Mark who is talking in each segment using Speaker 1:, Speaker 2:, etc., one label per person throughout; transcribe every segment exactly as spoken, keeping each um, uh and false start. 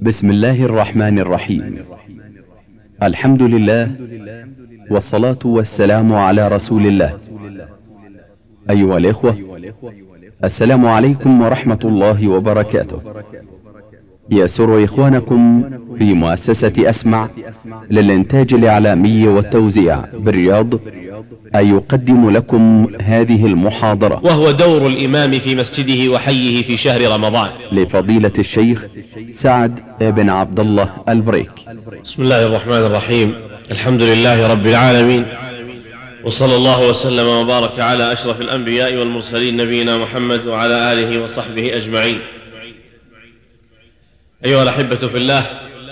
Speaker 1: بسم الله الرحمن الرحيم. الحمد لله والصلاة والسلام على رسول الله. أيها الإخوة، السلام عليكم ورحمة الله وبركاته. يسر إخوانكم في مؤسسة أسمع للإنتاج الإعلامي والتوزيع بالرياض أن يقدم لكم هذه المحاضرة،
Speaker 2: وهو دور الإمام في مسجده وحيه في شهر رمضان،
Speaker 1: لفضيلة الشيخ سعد بن عبد الله البريك.
Speaker 2: بسم الله الرحمن الرحيم. الحمد لله رب العالمين، وصلى الله وسلم وبارك على أشرف الأنبياء والمرسلين نبينا محمد وعلى آله وصحبه أجمعين. أيها الأحبة في الله،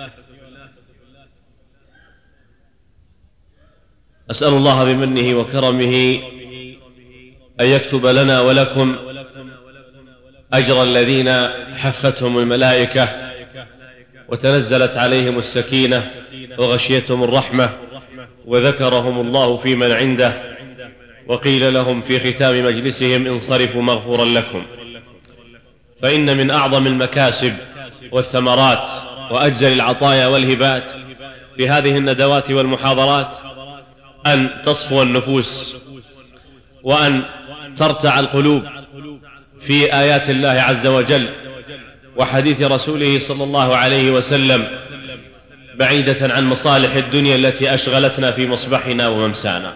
Speaker 2: أسأل الله بمنه وكرمه أن يكتب لنا ولكم أجر الذين حفتهم الملائكة وتنزلت عليهم السكينة وغشيتهم الرحمة وذكرهم الله في من عنده، وقيل لهم في ختام مجلسهم انصرفوا مغفورا لكم. فإن من أعظم المكاسب والثمرات وأجزل العطايا والهبات في هذه الندوات والمحاضرات أن تصفو النفوس وأن ترتع القلوب في آيات الله عز وجل وحديث رسوله صلى الله عليه وسلم، بعيدة عن مصالح الدنيا التي أشغلتنا في مصباحنا وممسانا.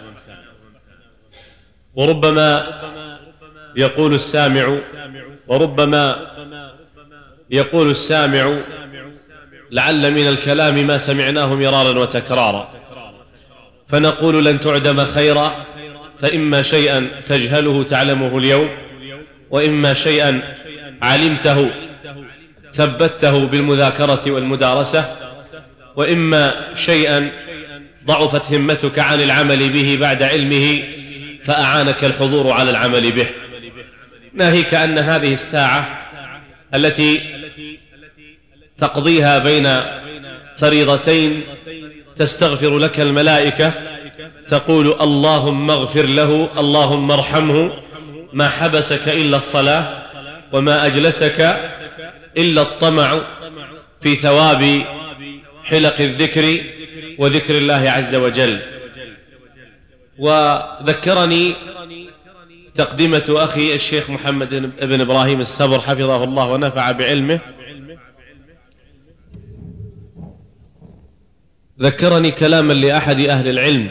Speaker 2: وربما يقول السامع وربما يقول السامع لعل من الكلام ما سمعناه مرارا وتكرارا، فنقول لن تعدم خيرا، فإما شيئا تجهله تعلمه اليوم، وإما شيئا علمته ثبته بالمذاكرة والمدارسة، وإما شيئا ضعفت همتك عن العمل به بعد علمه فأعانك الحضور على العمل به. ناهيك أن هذه الساعة التي تقضيها بين فريضتين تستغفر لك الملائكة، تقول اللهم اغفر له، اللهم ارحمه، ما حبسك إلا الصلاة، وما أجلسك إلا الطمع في ثواب حلق الذكر وذكر الله عز وجل. وذكرني تقدمة أخي الشيخ محمد بن إبراهيم السبر حفظه الله ونفع بعلمه، ذكرني كلاما لأحد أهل العلم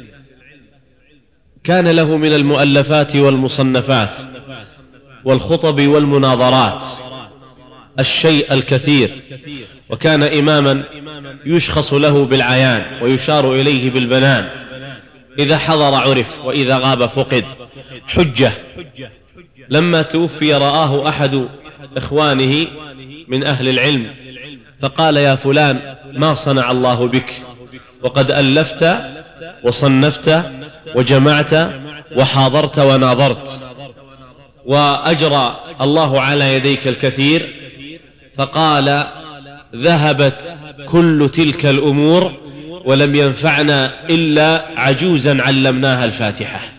Speaker 2: كان له من المؤلفات والمصنفات والخطب والمناظرات الشيء الكثير، وكان إماما يشخص له بالعيان ويشار إليه بالبنان، إذا حضر عرف وإذا غاب فقد، حجة. لما توفي رآه أحد إخوانه من أهل العلم فقال يا فلان ما صنع الله بك، وقد ألفت وصنفت وجمعت وحاضرت وناظرت وأجرى الله على يديك الكثير. فقال ذهبت كل تلك الأمور ولم ينفعنا إلا عجوزا علمناها الفاتحة،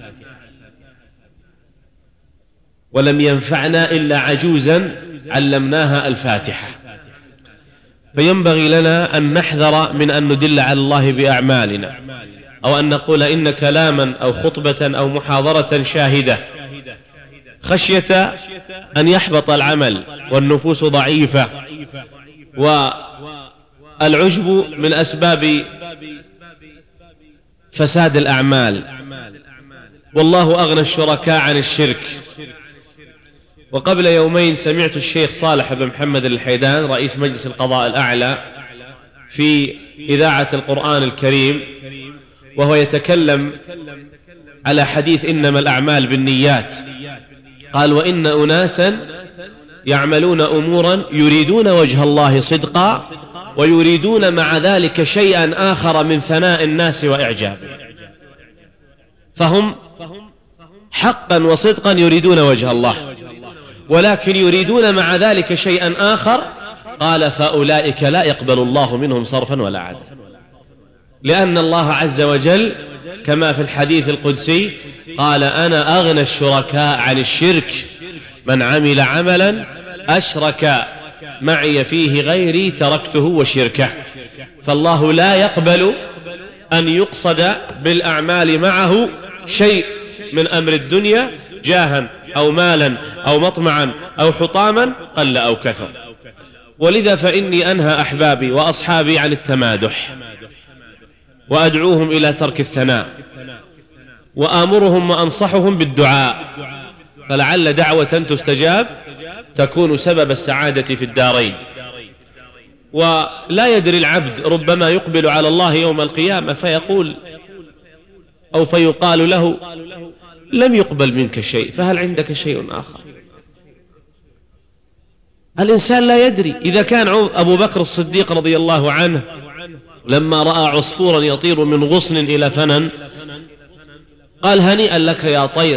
Speaker 2: ولم ينفعنا إلا عجوزا علمناها الفاتحة. فينبغي لنا أن نحذر من أن ندل على الله بأعمالنا، أو أن نقول إن كلاما أو خطبة أو محاضرة شاهدة، خشية أن يحبط العمل والنفوس ضعيفة. والعجب من أسباب فساد الأعمال، والله أغنى الشركاء عن الشرك. وقبل يومين سمعت الشيخ صالح بن محمد الحيدان رئيس مجلس القضاء الأعلى في إذاعة القرآن الكريم وهو يتكلم على حديث إنما الأعمال بالنيات، قال وإن أناسا يعملون أمورا يريدون وجه الله صدقا ويريدون مع ذلك شيئا آخر من ثناء الناس وإعجابه، فهم حقا وصدقا يريدون وجه الله، ولكن يريدون مع ذلك شيئا آخر. قال فأولئك لا يقبل الله منهم صرفا ولا عدلا، لأن الله عز وجل كما في الحديث القدسي قال أنا أغنى الشركاء عن الشرك، من عمل عملا أشرك معي فيه غيري تركته وشركه. فالله لا يقبل أن يقصد بالأعمال معه شيء من أمر الدنيا جاها أو مالا أو مطمعا أو حطاما قل أو كثر. ولذا فإني أنهى أحبابي وأصحابي عن التمادح، وأدعوهم إلى ترك الثناء، وآمرهم وأنصحهم بالدعاء، فلعل دعوة تستجاب تكون سبب السعادة في الدارين. ولا يدري العبد، ربما يقبل على الله يوم القيامة فيقول أو فيقال له لم يقبل منك شيء، فهل عندك شيء آخر؟ الإنسان لا يدري. إذا كان أبو بكر الصديق رضي الله عنه لما رأى عصفورا يطير من غصن إلى فنن قال هنيئا لك يا طير،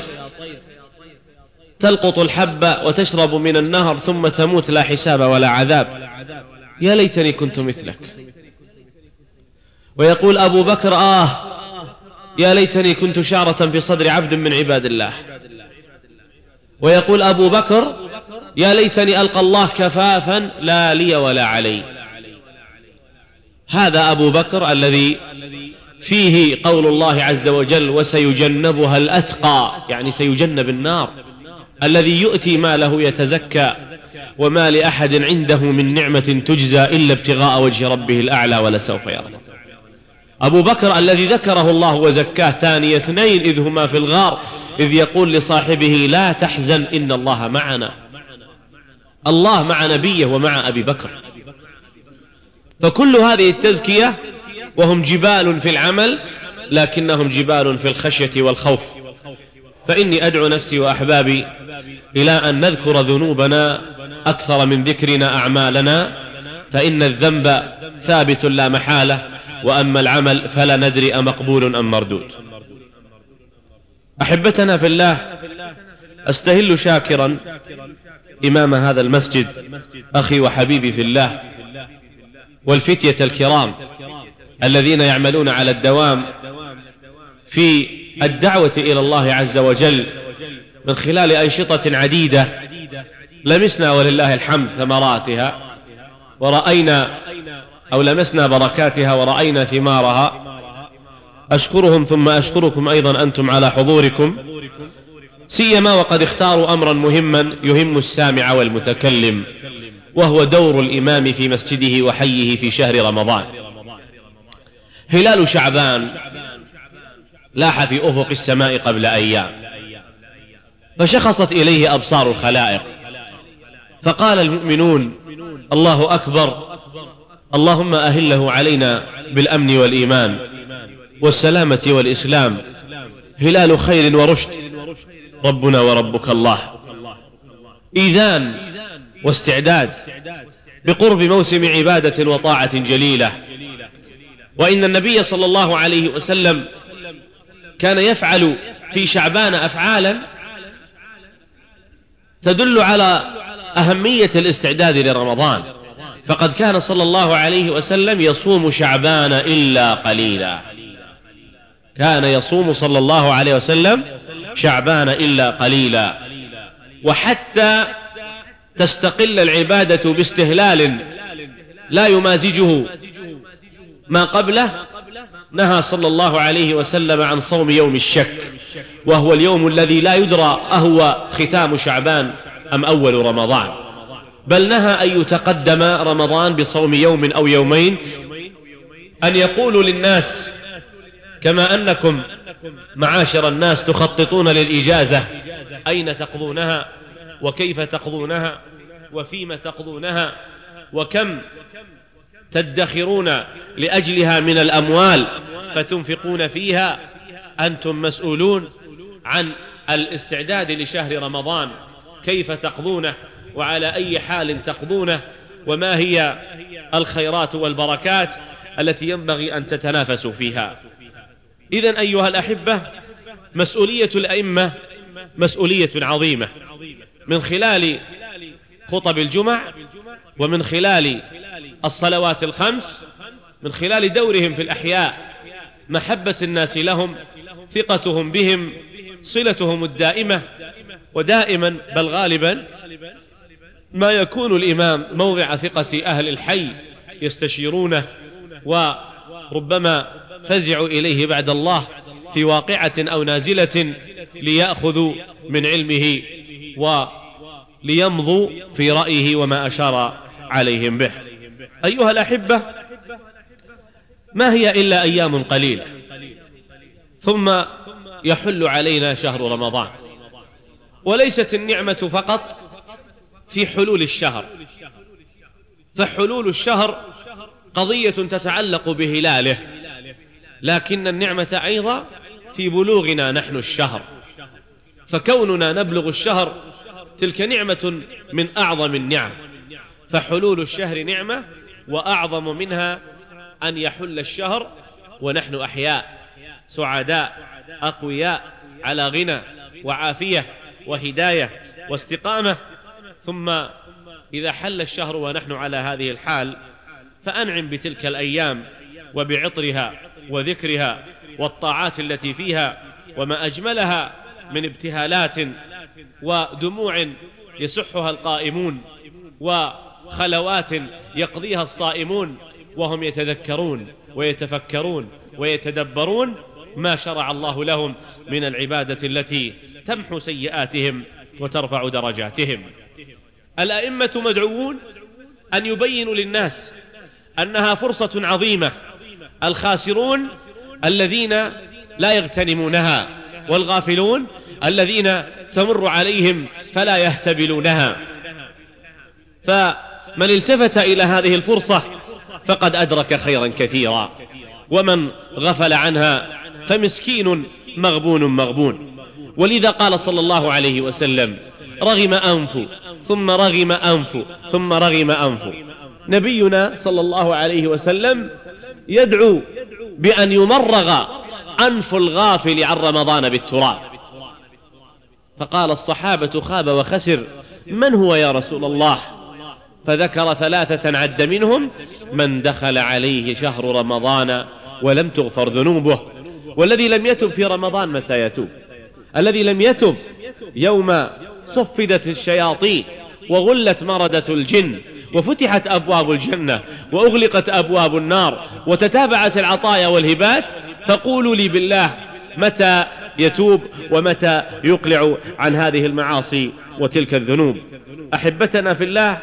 Speaker 2: تلقط الحبة وتشرب من النهر ثم تموت لا حساب ولا عذاب، يا ليتني كنت مثلك. ويقول أبو بكر آه يا ليتني كنت شعرة في صدر عبد من عباد الله. ويقول أبو بكر يا ليتني ألقى الله كفافا لا لي ولا علي. هذا أبو بكر الذي فيه قول الله عز وجل وسيجنبها الأتقى، يعني سيجنب النار، الذي يؤتي ماله يتزكى وما لأحد عنده من نعمة تجزى إلا ابتغاء وجه ربه الأعلى ولسوف يرضى. أبو بكر الذي ذكره الله وزكاه ثاني اثنين إذ هما في الغار إذ يقول لصاحبه لا تحزن إن الله معنا. الله مع نبيه ومع أبي بكر. فكل هذه التزكية وهم جبال في العمل لكنهم جبال في الخشية والخوف. فإني أدعو نفسي وأحبابي إلى أن نذكر ذنوبنا أكثر من ذكرنا أعمالنا، فإن الذنب ثابت لا محالة، وأما العمل فلا ندري أمقبول أم مردود. أحبتنا في الله، أستهل شاكرا إمام هذا المسجد أخي وحبيبي في الله والفتية الكرام الذين يعملون على الدوام في الدعوة إلى الله عز وجل من خلال أنشطة عديدة لمسنا ولله الحمد ثمراتها ورأينا أو لمسنا بركاتها ورأينا ثمارها. أشكرهم ثم أشكركم أيضا أنتم على حضوركم، سيما وقد اختاروا أمرا مهما يهم السامع والمتكلم، وهو دور الإمام في مسجده وحيه في شهر رمضان. هلال شعبان لاح في أفق السماء قبل أيام، فشخصت إليه أبصار الخلائق، فقال المؤمنون الله أكبر، اللهم أهله علينا بالأمن والإيمان والسلامة والإسلام، هلال خير ورشد، ربنا وربك الله. إيذان واستعداد بقرب موسم عبادة وطاعة جليلة. وإن النبي صلى الله عليه وسلم كان يفعل في شعبان أفعالا تدل على أهمية الاستعداد لرمضان، فقد كان صلى الله عليه وسلم يصوم شعبان إلا قليلا، كان يصوم صلى الله عليه وسلم شعبان إلا قليلا. وحتى تستقل العبادة باستهلال لا يمازجه ما قبله نهى صلى الله عليه وسلم عن صوم يوم الشك، وهو اليوم الذي لا يدرى أهو ختام شعبان أم أول رمضان، بل نهى أن يتقدم رمضان بصوم يوم أو يومين، أن يقولوا للناس كما أنكم معاشر الناس تخططون للإجازة أين تقضونها وكيف تقضونها وفيما تقضونها وكم تدخرون لأجلها من الأموال فتنفقون فيها، أنتم مسؤولون عن الاستعداد لشهر رمضان، كيف تقضونه وعلى أي حال تقضونه، وما هي الخيرات والبركات التي ينبغي أن تتنافسوا فيها. إذن أيها الأحبة، مسؤولية الأئمة مسؤولية عظيمة، من خلال خطب الجمع ومن خلال الصلوات الخمس، من خلال دورهم في الأحياء، محبة الناس لهم، ثقتهم بهم، صلتهم الدائمة، ودائما بل غالبا ما يكون الإمام موضع ثقة أهل الحي يستشيرونه وربما فزعوا إليه بعد الله في واقعة أو نازلة ليأخذوا من علمه وليمضوا في رأيه وما أشار عليهم به. أيها الأحبة، ما هي إلا أيام قليلة ثم يحل علينا شهر رمضان، وليست النعمة فقط في حلول الشهر، فحلول الشهر قضية تتعلق بهلاله، لكن النعمة أيضا في بلوغنا نحن الشهر، فكوننا نبلغ الشهر تلك نعمة من أعظم النعم. فحلول الشهر نعمة، وأعظم منها أن يحل الشهر ونحن أحياء سعداء أقوياء على غنى وعافية وهداية واستقامة. ثم إذا حل الشهر ونحن على هذه الحال فأنعم بتلك الأيام وبعطرها وذكرها والطاعات التي فيها، وما أجملها من ابتهالات ودموع يسحها القائمون وخلوات يقضيها الصائمون وهم يتذكرون ويتفكرون ويتدبرون ما شرع الله لهم من العبادة التي تمحو سيئاتهم وترفع درجاتهم. الأئمة مدعوون أن يبينوا للناس أنها فرصة عظيمة، الخاسرون الذين لا يغتنمونها، والغافلون الذين تمر عليهم فلا يهتبلونها. فمن التفت إلى هذه الفرصة فقد أدرك خيرا كثيرا، ومن غفل عنها فمسكين مغبون مغبون. ولذا قال صلى الله عليه وسلم: رغم أنف ثم رغم أنف ثم رغم أنف. نبينا صلى الله عليه وسلم يدعو بأن يمرغ أنف الغافل عن رمضان بالتراب، فقال الصحابة: خاب وخسر، من هو يا رسول الله؟ فذكر ثلاثة عد منهم: من دخل عليه شهر رمضان ولم تغفر ذنوبه. والذي لم يتب في رمضان متى يتوب؟ الذي لم يتب يوم صفدت الشياطين وغلت مردة الجن وفتحت أبواب الجنة وأغلقت أبواب النار وتتابعت العطايا والهبات، فقولوا لي بالله متى يتوب ومتى يقلع عن هذه المعاصي وتلك الذنوب. أحبتنا في الله،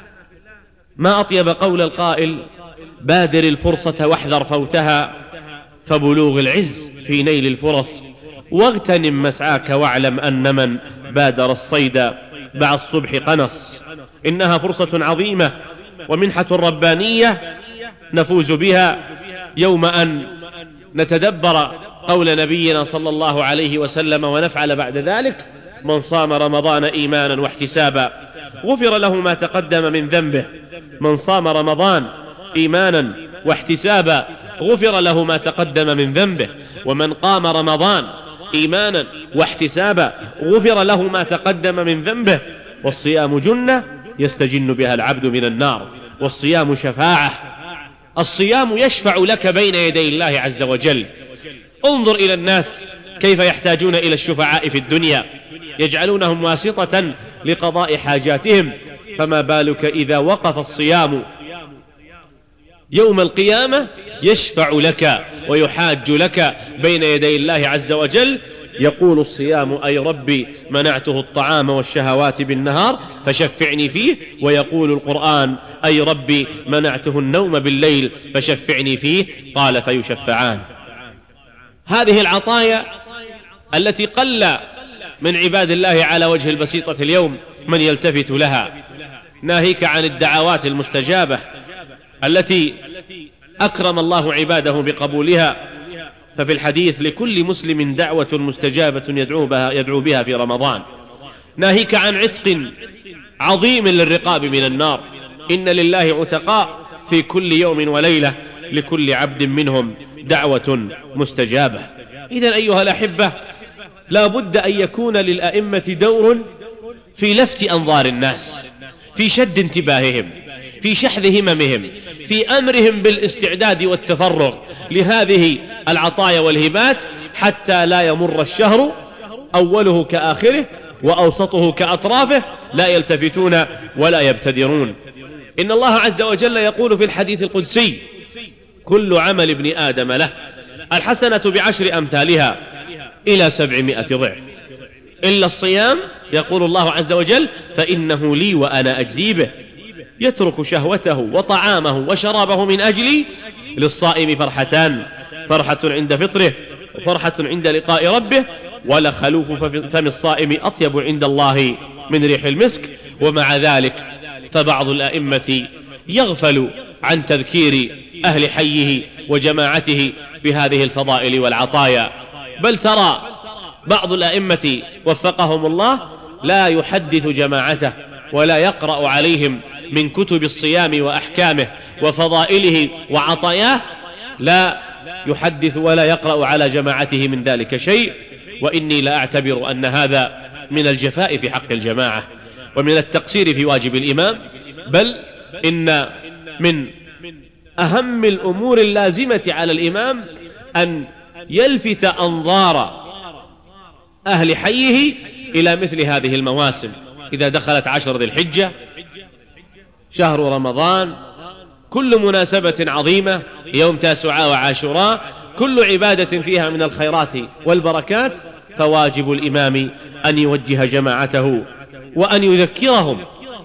Speaker 2: ما أطيب قول القائل: بادر الفرصة واحذر فوتها، فبلوغ العز في نيل الفرص، واغتنم مسعاك واعلم أن من بادر الصيد بعد الصبح قنص. إنها فرصة عظيمة ومنحة ربانية نفوز بها يوم أن نتدبر قول نبينا صلى الله عليه وسلم ونفعل بعد ذلك: من صام رمضان إيمانا واحتسابا غفر له ما تقدم من ذنبه. من صام رمضان إيمانا واحتسابا غفر له ما تقدم من ذنبه. ومن قام رمضان إيمانا واحتسابا غفر له ما تقدم من ذنبه. والصيام جنة يستجن بها العبد من النار، والصيام شفاعة. الصيام يشفع لك بين يدي الله عز وجل. انظر إلى الناس كيف يحتاجون إلى الشفعاء في الدنيا، يجعلونهم واسطة لقضاء حاجاتهم، فما بالك إذا وقف الصيام يوم القيامة يشفع لك ويحاج لك بين يدي الله عز وجل. يقول الصيام: أي ربي منعته الطعام والشهوات بالنهار فشفعني فيه. ويقول القرآن: أي ربي منعته النوم بالليل فشفعني فيه. قال: فيشفعان. هذه العطايا التي قل من عباد الله على وجه البسيطة اليوم من يلتفت لها، ناهيك عن الدعوات المستجابة التي أكرم الله عباده بقبولها. ففي الحديث: لكل مسلم دعوة مستجابة يدعو بها, يدعو بها في رمضان. ناهيك عن عتق عظيم للرقاب من النار. إن لله عتقاء في كل يوم وليلة لكل عبد منهم دعوة مستجابة. إذن أيها الأحبة، لا بد أن يكون للأئمة دور في لفت أنظار الناس، في شد انتباههم، في شحذ هممهم، في أمرهم بالاستعداد والتفرغ لهذه العطايا والهبات، حتى لا يمر الشهر أوله كآخره وأوسطه كأطرافه لا يلتفتون ولا يبتدرون. إن الله عز وجل يقول في الحديث القدسي: كل عمل ابن آدم له، الحسنة بعشر أمثالها إلى سبعمائة ضعف إلا الصيام، يقول الله عز وجل: فإنه لي وأنا أجزي به. يترك شهوته وطعامه وشرابه من أجلي. للصائم فرحتان: فرحة عند فطره وفرحة عند لقاء ربه، ولخلوف فم الصائم أطيب عند الله من ريح المسك. ومع ذلك فبعض الأئمة يغفل عن تذكير أهل حيه وجماعته بهذه الفضائل والعطايا، بل ترى بعض الأئمة وفقهم الله لا يحدث جماعته ولا يقرأ عليهم من كتب الصيام وأحكامه وفضائله وعطاياه، لا يحدث ولا يقرأ على جماعته من ذلك شيء. وإني لا أعتبر أن هذا من الجفاء في حق الجماعة ومن التقصير في واجب الإمام، بل إن من أهم الأمور اللازمة على الإمام أن يلفت أنظار أهل حيه إلى مثل هذه المواسم. إذا دخلت عشر ذي الحجة، شهر رمضان، كل مناسبة عظيمة، يوم تاسعاء وعاشوراء، كل عبادة فيها من الخيرات والبركات، فواجب الإمام أن يوجه جماعته وأن يذكرهم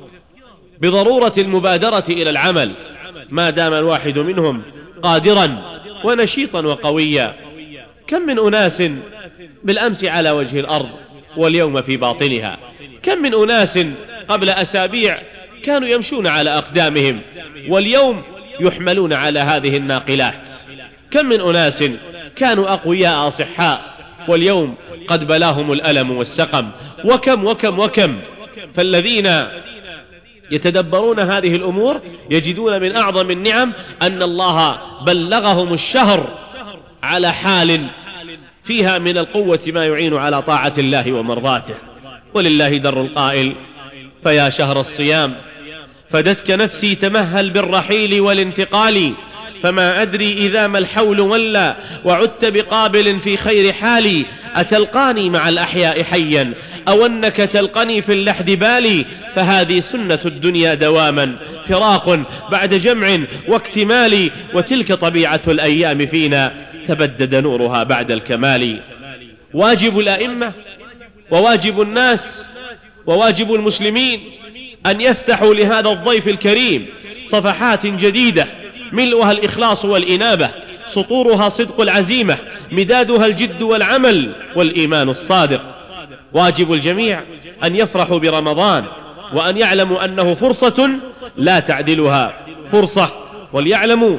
Speaker 2: بضرورة المبادرة إلى العمل ما دام الواحد منهم قادرا ونشيطا وقويا. كم من أناس بالأمس على وجه الأرض واليوم في باطنها، كم من أناس قبل أسابيع كانوا يمشون على أقدامهم واليوم يحملون على هذه الناقلات. كم من أناس كانوا أقوياء أصحاء واليوم قد بلاهم الألم والسقم. وكم وكم وكم. فالذين يتدبرون هذه الأمور يجدون من أعظم النعم أن الله بلغهم الشهر على حال فيها من القوة ما يعين على طاعة الله ومرضاته. ولله در القائل: فيا شهر الصيام فدتك نفسي تمهل بالرحيل والانتقال، فما أدري إذا ما الحول ولا وعدت بقابل في خير حالي، أتلقاني مع الأحياء حيا أو أنك تلقني في اللحد بالي، فهذه سنة الدنيا دواما، فراق بعد جمع واكتمال، وتلك طبيعة الأيام فينا تبدد نورها بعد الكمال. واجب الأئمة وواجب الناس وواجب المسلمين أن يفتحوا لهذا الضيف الكريم صفحات جديدة ملؤها الإخلاص والإنابة، سطورها صدق العزيمة، مدادها الجد والعمل والإيمان الصادق. واجب الجميع أن يفرحوا برمضان وأن يعلموا أنه فرصة لا تعدلها فرصة، وليعلموا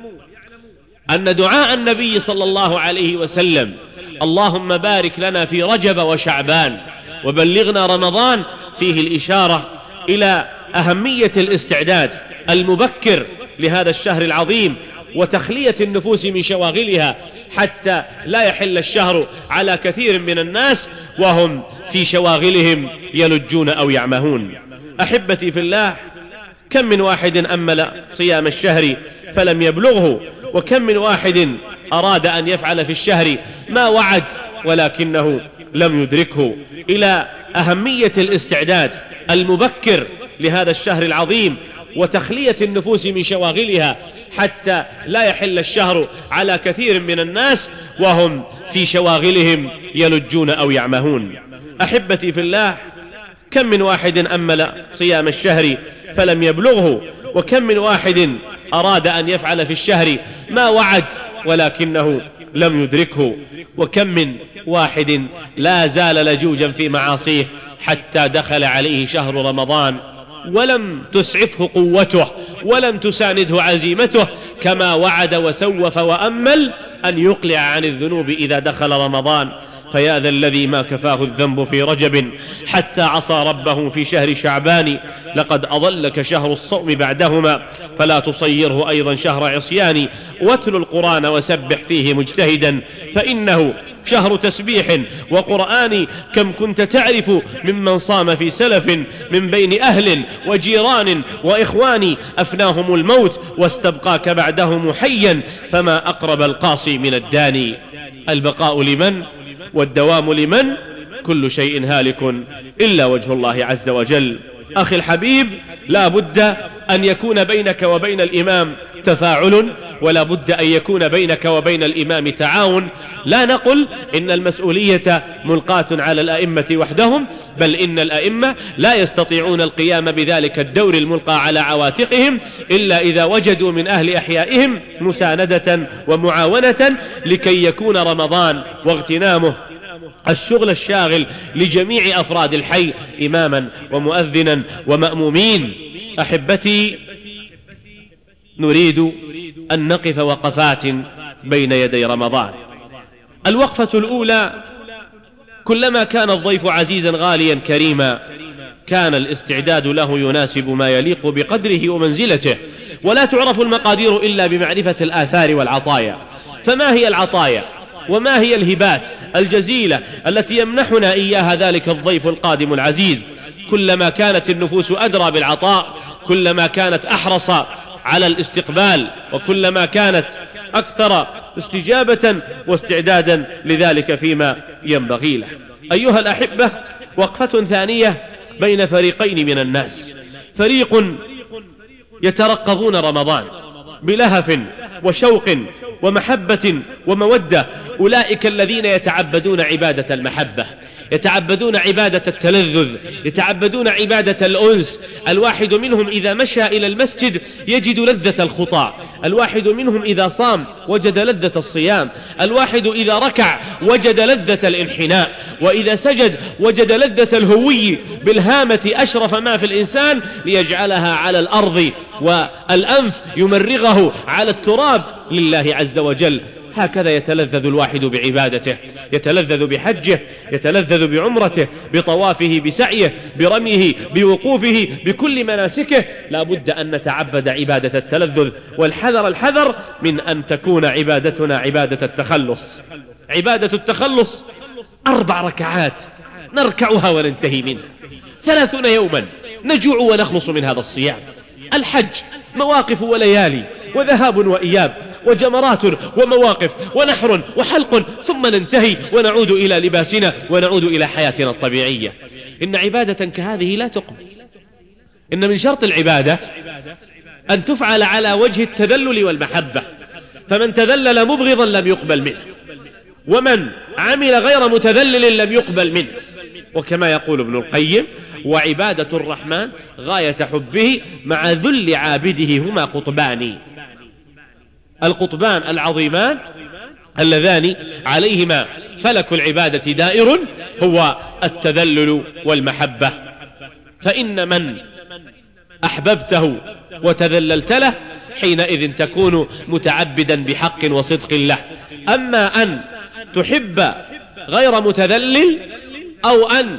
Speaker 2: أن دعاء النبي صلى الله عليه وسلم: اللهم بارك لنا في رجب وشعبان وبلغنا رمضان، فيه الإشارة إلى أهمية الاستعداد المبكر لهذا الشهر العظيم وتخلية النفوس من شواغلها حتى لا يحل الشهر على كثير من الناس وهم في شواغلهم يلجون أو يعمهون. أحبتي في الله، كم من واحد أمل صيام الشهر فلم يبلغه، وكم من واحد أراد أن يفعل في الشهر ما وعد ولكنه لم يدركه. إلى أهمية الاستعداد المبكر لهذا الشهر العظيم وتخلية النفوس من شواغلها حتى لا يحل الشهر على كثير من الناس وهم في شواغلهم يلجون أو يعمهون. أحبتي في الله، كم من واحد أمل صيام الشهر فلم يبلغه، وكم من واحد أراد أن يفعل في الشهر ما وعد ولكنه لم يدركه، وكم من واحد لا زال لجوجا في معاصيه حتى دخل عليه شهر رمضان ولم تسعفه قوته ولم تسانده عزيمته، كما وعد وسوف وأمل أن يقلع عن الذنوب إذا دخل رمضان. فيا ذا الذي ما كفاه الذنب في رجب حتى عصى ربه في شهر شعبان، لقد أضلك شهر الصوم بعدهما فلا تصيره أيضا شهر عصيان، واتل القرآن وسبح فيه مجتهدا فإنه شهر تسبيح وقرآن، كم كنت تعرف ممن صام في سلف من بين أهل وجيران وإخوان، أفناهم الموت واستبقاك بعدهم حيا، فما أقرب القاصي من الداني. البقاء لمن والدوام لمن؟ كل شيء هالك إلا وجه الله عز وجل. أخي الحبيب، لا بد أن يكون بينك وبين الإمام تفاعل، ولا بد أن يكون بينك وبين الإمام تعاون. لا نقل إن المسؤولية ملقاة على الأئمة وحدهم، بل إن الأئمة لا يستطيعون القيام بذلك الدور الملقى على عواتقهم إلا إذا وجدوا من أهل أحيائهم مساندة ومعاونة لكي يكون رمضان واغتنامه الشغل الشاغل لجميع أفراد الحي إماما ومؤذنا ومأمومين. أحبتي، نريد أن نقف وقفات بين يدي رمضان. الوقفة الأولى: كلما كان الضيف عزيزا غاليا كريما كان الاستعداد له يناسب ما يليق بقدره ومنزلته، ولا تعرف المقادير إلا بمعرفة الآثار والعطايا. فما هي العطايا وما هي الهبات الجزيلة التي يمنحنا إياها ذلك الضيف القادم العزيز؟ كلما كانت النفوس أدرى بالعطاء كلما كانت أحرص على الاستقبال، وكلما كانت أكثر استجابة واستعدادا لذلك فيما ينبغي له. أيها الأحبة، وقفة ثانية بين فريقين من الناس: فريق يترقبون رمضان بلهف وشوق ومحبة ومودة، أولئك الذين يتعبدون عبادة المحبة، يتعبدون عبادة التلذذ، يتعبدون عبادة الأنس. الواحد منهم إذا مشى إلى المسجد يجد لذة الخطى، الواحد منهم إذا صام وجد لذة الصيام، الواحد إذا ركع وجد لذة الانحناء، وإذا سجد وجد لذة الهوي بالهامة أشرف ما في الإنسان ليجعلها على الأرض، والأنف يمرغه على التراب لله عز وجل. هكذا يتلذذ الواحد بعبادته، يتلذذ بحجه، يتلذذ بعمرته، بطوافه، بسعيه، برميه، بوقوفه، بكل مناسكه. لا بد أن نتعبد عبادة التلذذ، والحذر الحذر من أن تكون عبادتنا عبادة التخلص. عبادة التخلص أربع ركعات نركعها وننتهي منها، ثلاثون يوما نجوع ونخلص من هذا الصيام. الحج مواقف وليالي وذهاب وإياب وجمرات ومواقف ونحر وحلق، ثم ننتهي ونعود إلى لباسنا ونعود إلى حياتنا الطبيعية. إن عبادة كهذه لا تقبل. إن من شرط العبادة أن تفعل على وجه التذلل والمحبة، فمن تذلل مبغضا لم يقبل منه، ومن عمل غير متذلل لم يقبل منه. وكما يقول ابن القيم: وعبادة الرحمن غاية حبه مع ذل عابده هما قطبان. القطبان العظيمان اللذان عليهما فلك العبادة دائر هو التذلل والمحبة. فإن من أحببته وتذللت له حينئذ تكون متعبدا بحق وصدق له. أما أن تحب غير متذلل أو أن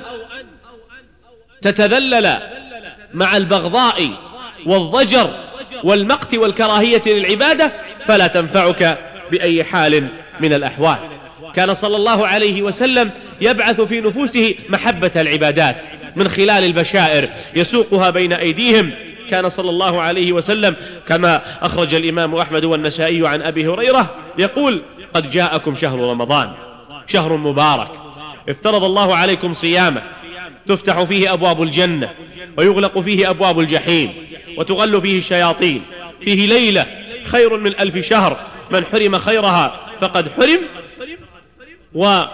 Speaker 2: تتذلل مع البغضاء والضجر والمقت والكراهية للعبادة فلا تنفعك بأي حال من الأحوال. كان صلى الله عليه وسلم يبعث في نفوسه محبة العبادات من خلال البشائر يسوقها بين أيديهم. كان صلى الله عليه وسلم كما أخرج الإمام أحمد والنسائي عن أبي هريرة يقول: قد جاءكم شهر رمضان شهر مبارك افترض الله عليكم صيامه، تفتح فيه أبواب الجنة ويغلق فيه أبواب الجحيم وتغل فيه الشياطين، فيه ليلة خير من ألف شهر، من حرم خيرها فقد حرم. وكان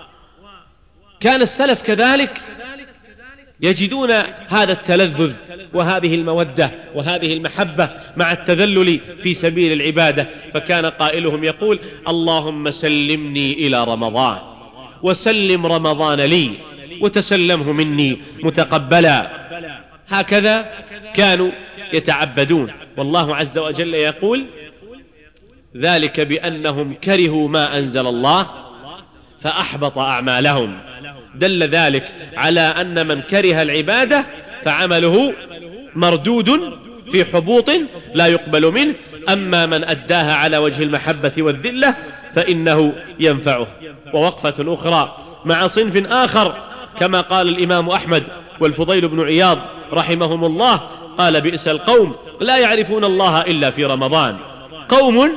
Speaker 2: السلف كذلك يجدون هذا التلذذ وهذه المودة وهذه المحبة مع التذلل في سبيل العبادة. فكان قائلهم يقول: اللهم سلمني إلى رمضان وسلم رمضان لي وتسلمه مني متقبلا. هكذا كانوا يتعبدون. والله عز وجل يقول: ذلك بأنهم كرهوا ما أنزل الله فأحبط أعمالهم. دل ذلك على أن من كره العبادة فعمله مردود في حبوط لا يقبل منه، أما من أداها على وجه المحبة والذلة فإنه ينفعه. ووقفة أخرى مع صنف آخر كما قال الإمام أحمد والفضيل بن عياض رحمهم الله، قال: بئس القوم لا يعرفون الله إلا في رمضان، قوم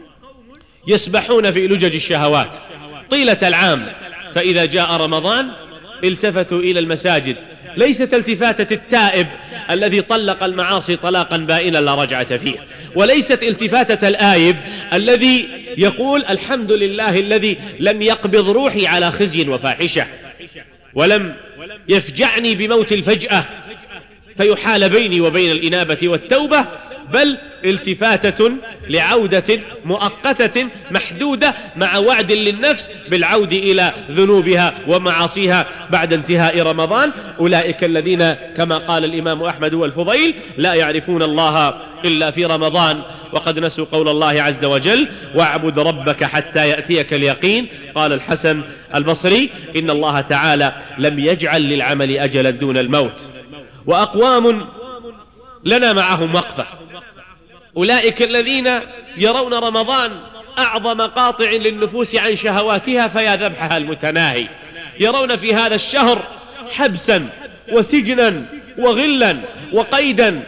Speaker 2: يسبحون في لجج الشهوات طيلة العام، فإذا جاء رمضان التفتوا إلى المساجد، ليست التفاتة التائب الذي طلق المعاصي طلاقا بائنا لا رجعة فيه، وليست التفاتة الآيب الذي يقول الحمد لله الذي لم يقبض روحي على خزي وفاحشة ولم يفجعني بموت الفجأة فيحال بيني وبين الإنابة والتوبة، بل التفاتة لعودة مؤقتة محدودة مع وعد للنفس بالعود إلى ذنوبها ومعاصيها بعد انتهاء رمضان. أولئك الذين كما قال الإمام أحمد والفضيل لا يعرفون الله إلا في رمضان، وقد نسوا قول الله عز وجل واعبد ربك حتى يأتيك اليقين. قال الحسن البصري إن الله تعالى لم يجعل للعمل أجلا دون الموت. وأقوام لنا معهم وقفة، أولئك الذين يرون رمضان أعظم قاطع للنفوس عن شهواتها فيا ذبحها المتناهي، يرون في هذا الشهر حبسا وسجنا وغلا وقيدا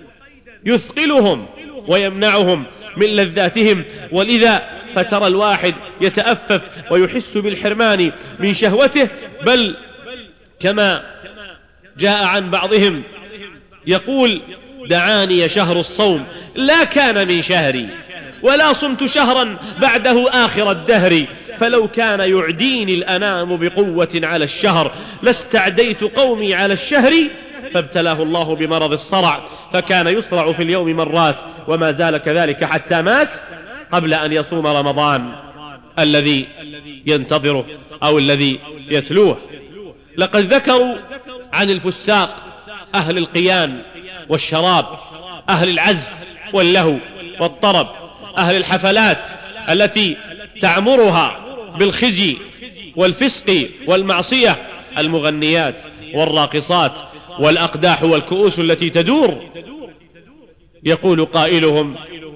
Speaker 2: يثقلهم ويمنعهم من لذاتهم، ولذا فترى الواحد يتأفف ويحس بالحرمان من شهوته، بل كما جاء عن بعضهم يقول دعاني شهر الصوم لا كان من شهري ولا صمت شهرا بعده آخر الدهر، فلو كان يعديني الأنام بقوة على الشهر لاستعديت قومي على الشهر، فابتلاه الله بمرض الصرع فكان يصرع في اليوم مرات وما زال كذلك حتى مات قبل أن يصوم رمضان الذي ينتظره أو الذي يتلوه. لقد ذكروا عن الفساق أهل القيان والشراب، أهل العزف واللهو والطرب، أهل الحفلات التي تعمرها بالخزي والفسق والمعصية، المغنيات والراقصات والأقداح والكؤوس التي تدور. يقول قائلهم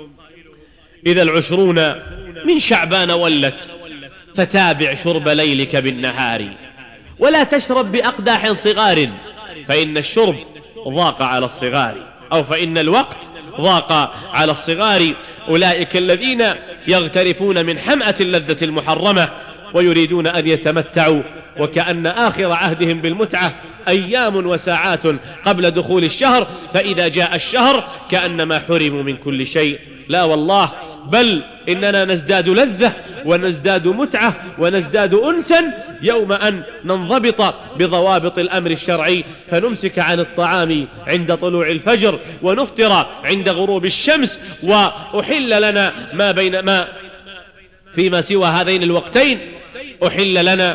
Speaker 2: إذا العشرون من شعبان ولت فتابع شرب ليلك بالنهار ولا تشرب بأقداح صغار فإن الشرب ضاق على الصغار، أو فإن الوقت ضاق على الصغار. أولئك الذين يغترفون من حمأة اللذة المحرمة ويريدون أن يتمتعوا وكأن آخر عهدهم بالمتعة أيام وساعات قبل دخول الشهر، فإذا جاء الشهر كأنما حرموا من كل شيء. لا والله، بل إننا نزداد لذة ونزداد متعة ونزداد أنسا يوم أن ننضبط بضوابط الأمر الشرعي، فنمسك عن الطعام عند طلوع الفجر ونفطر عند غروب الشمس، وأحل لنا ما بين ما فيما سوى هذين الوقتين، أحل لنا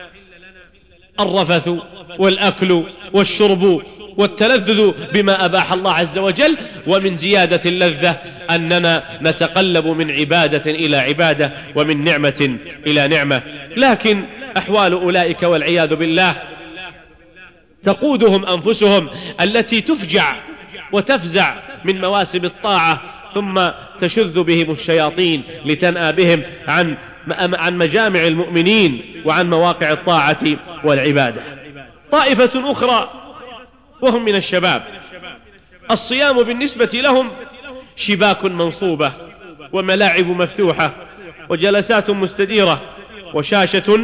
Speaker 2: الرفث والأكل والشرب والتلذذ بما أباح الله عز وجل. ومن زيادة اللذة أننا نتقلب من عبادة إلى عبادة ومن نعمة إلى نعمة. لكن أحوال أولئك والعياذ بالله تقودهم أنفسهم التي تفجع وتفزع من مواسم الطاعة، ثم تشذ بهم الشياطين لتنأى بهم عن عن مجامع المؤمنين وعن مواقع الطاعة والعبادة. طائفة أخرى وهم من الشباب، الصيام بالنسبة لهم شباك منصوبة وملاعب مفتوحة وجلسات مستديرة وشاشة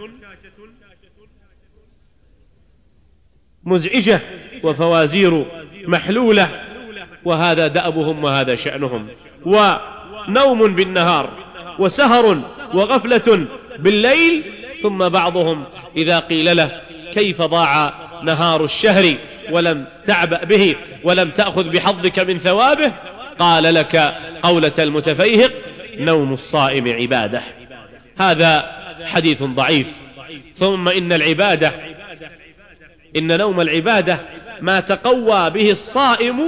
Speaker 2: مزعجة وفوازير محلولة، وهذا دأبهم وهذا شأنهم. ونوم بالنهار وسهر وغفلة بالليل، ثم بعضهم إذا قيل له كيف ضاع نهار الشهر ولم تعبأ به ولم تأخذ بحظك من ثوابه، قال لك قولة المتفيهق نوم الصائم عبادة. هذا حديث ضعيف. ثم إن العبادة إن نوم العبادة ما تقوى به الصائم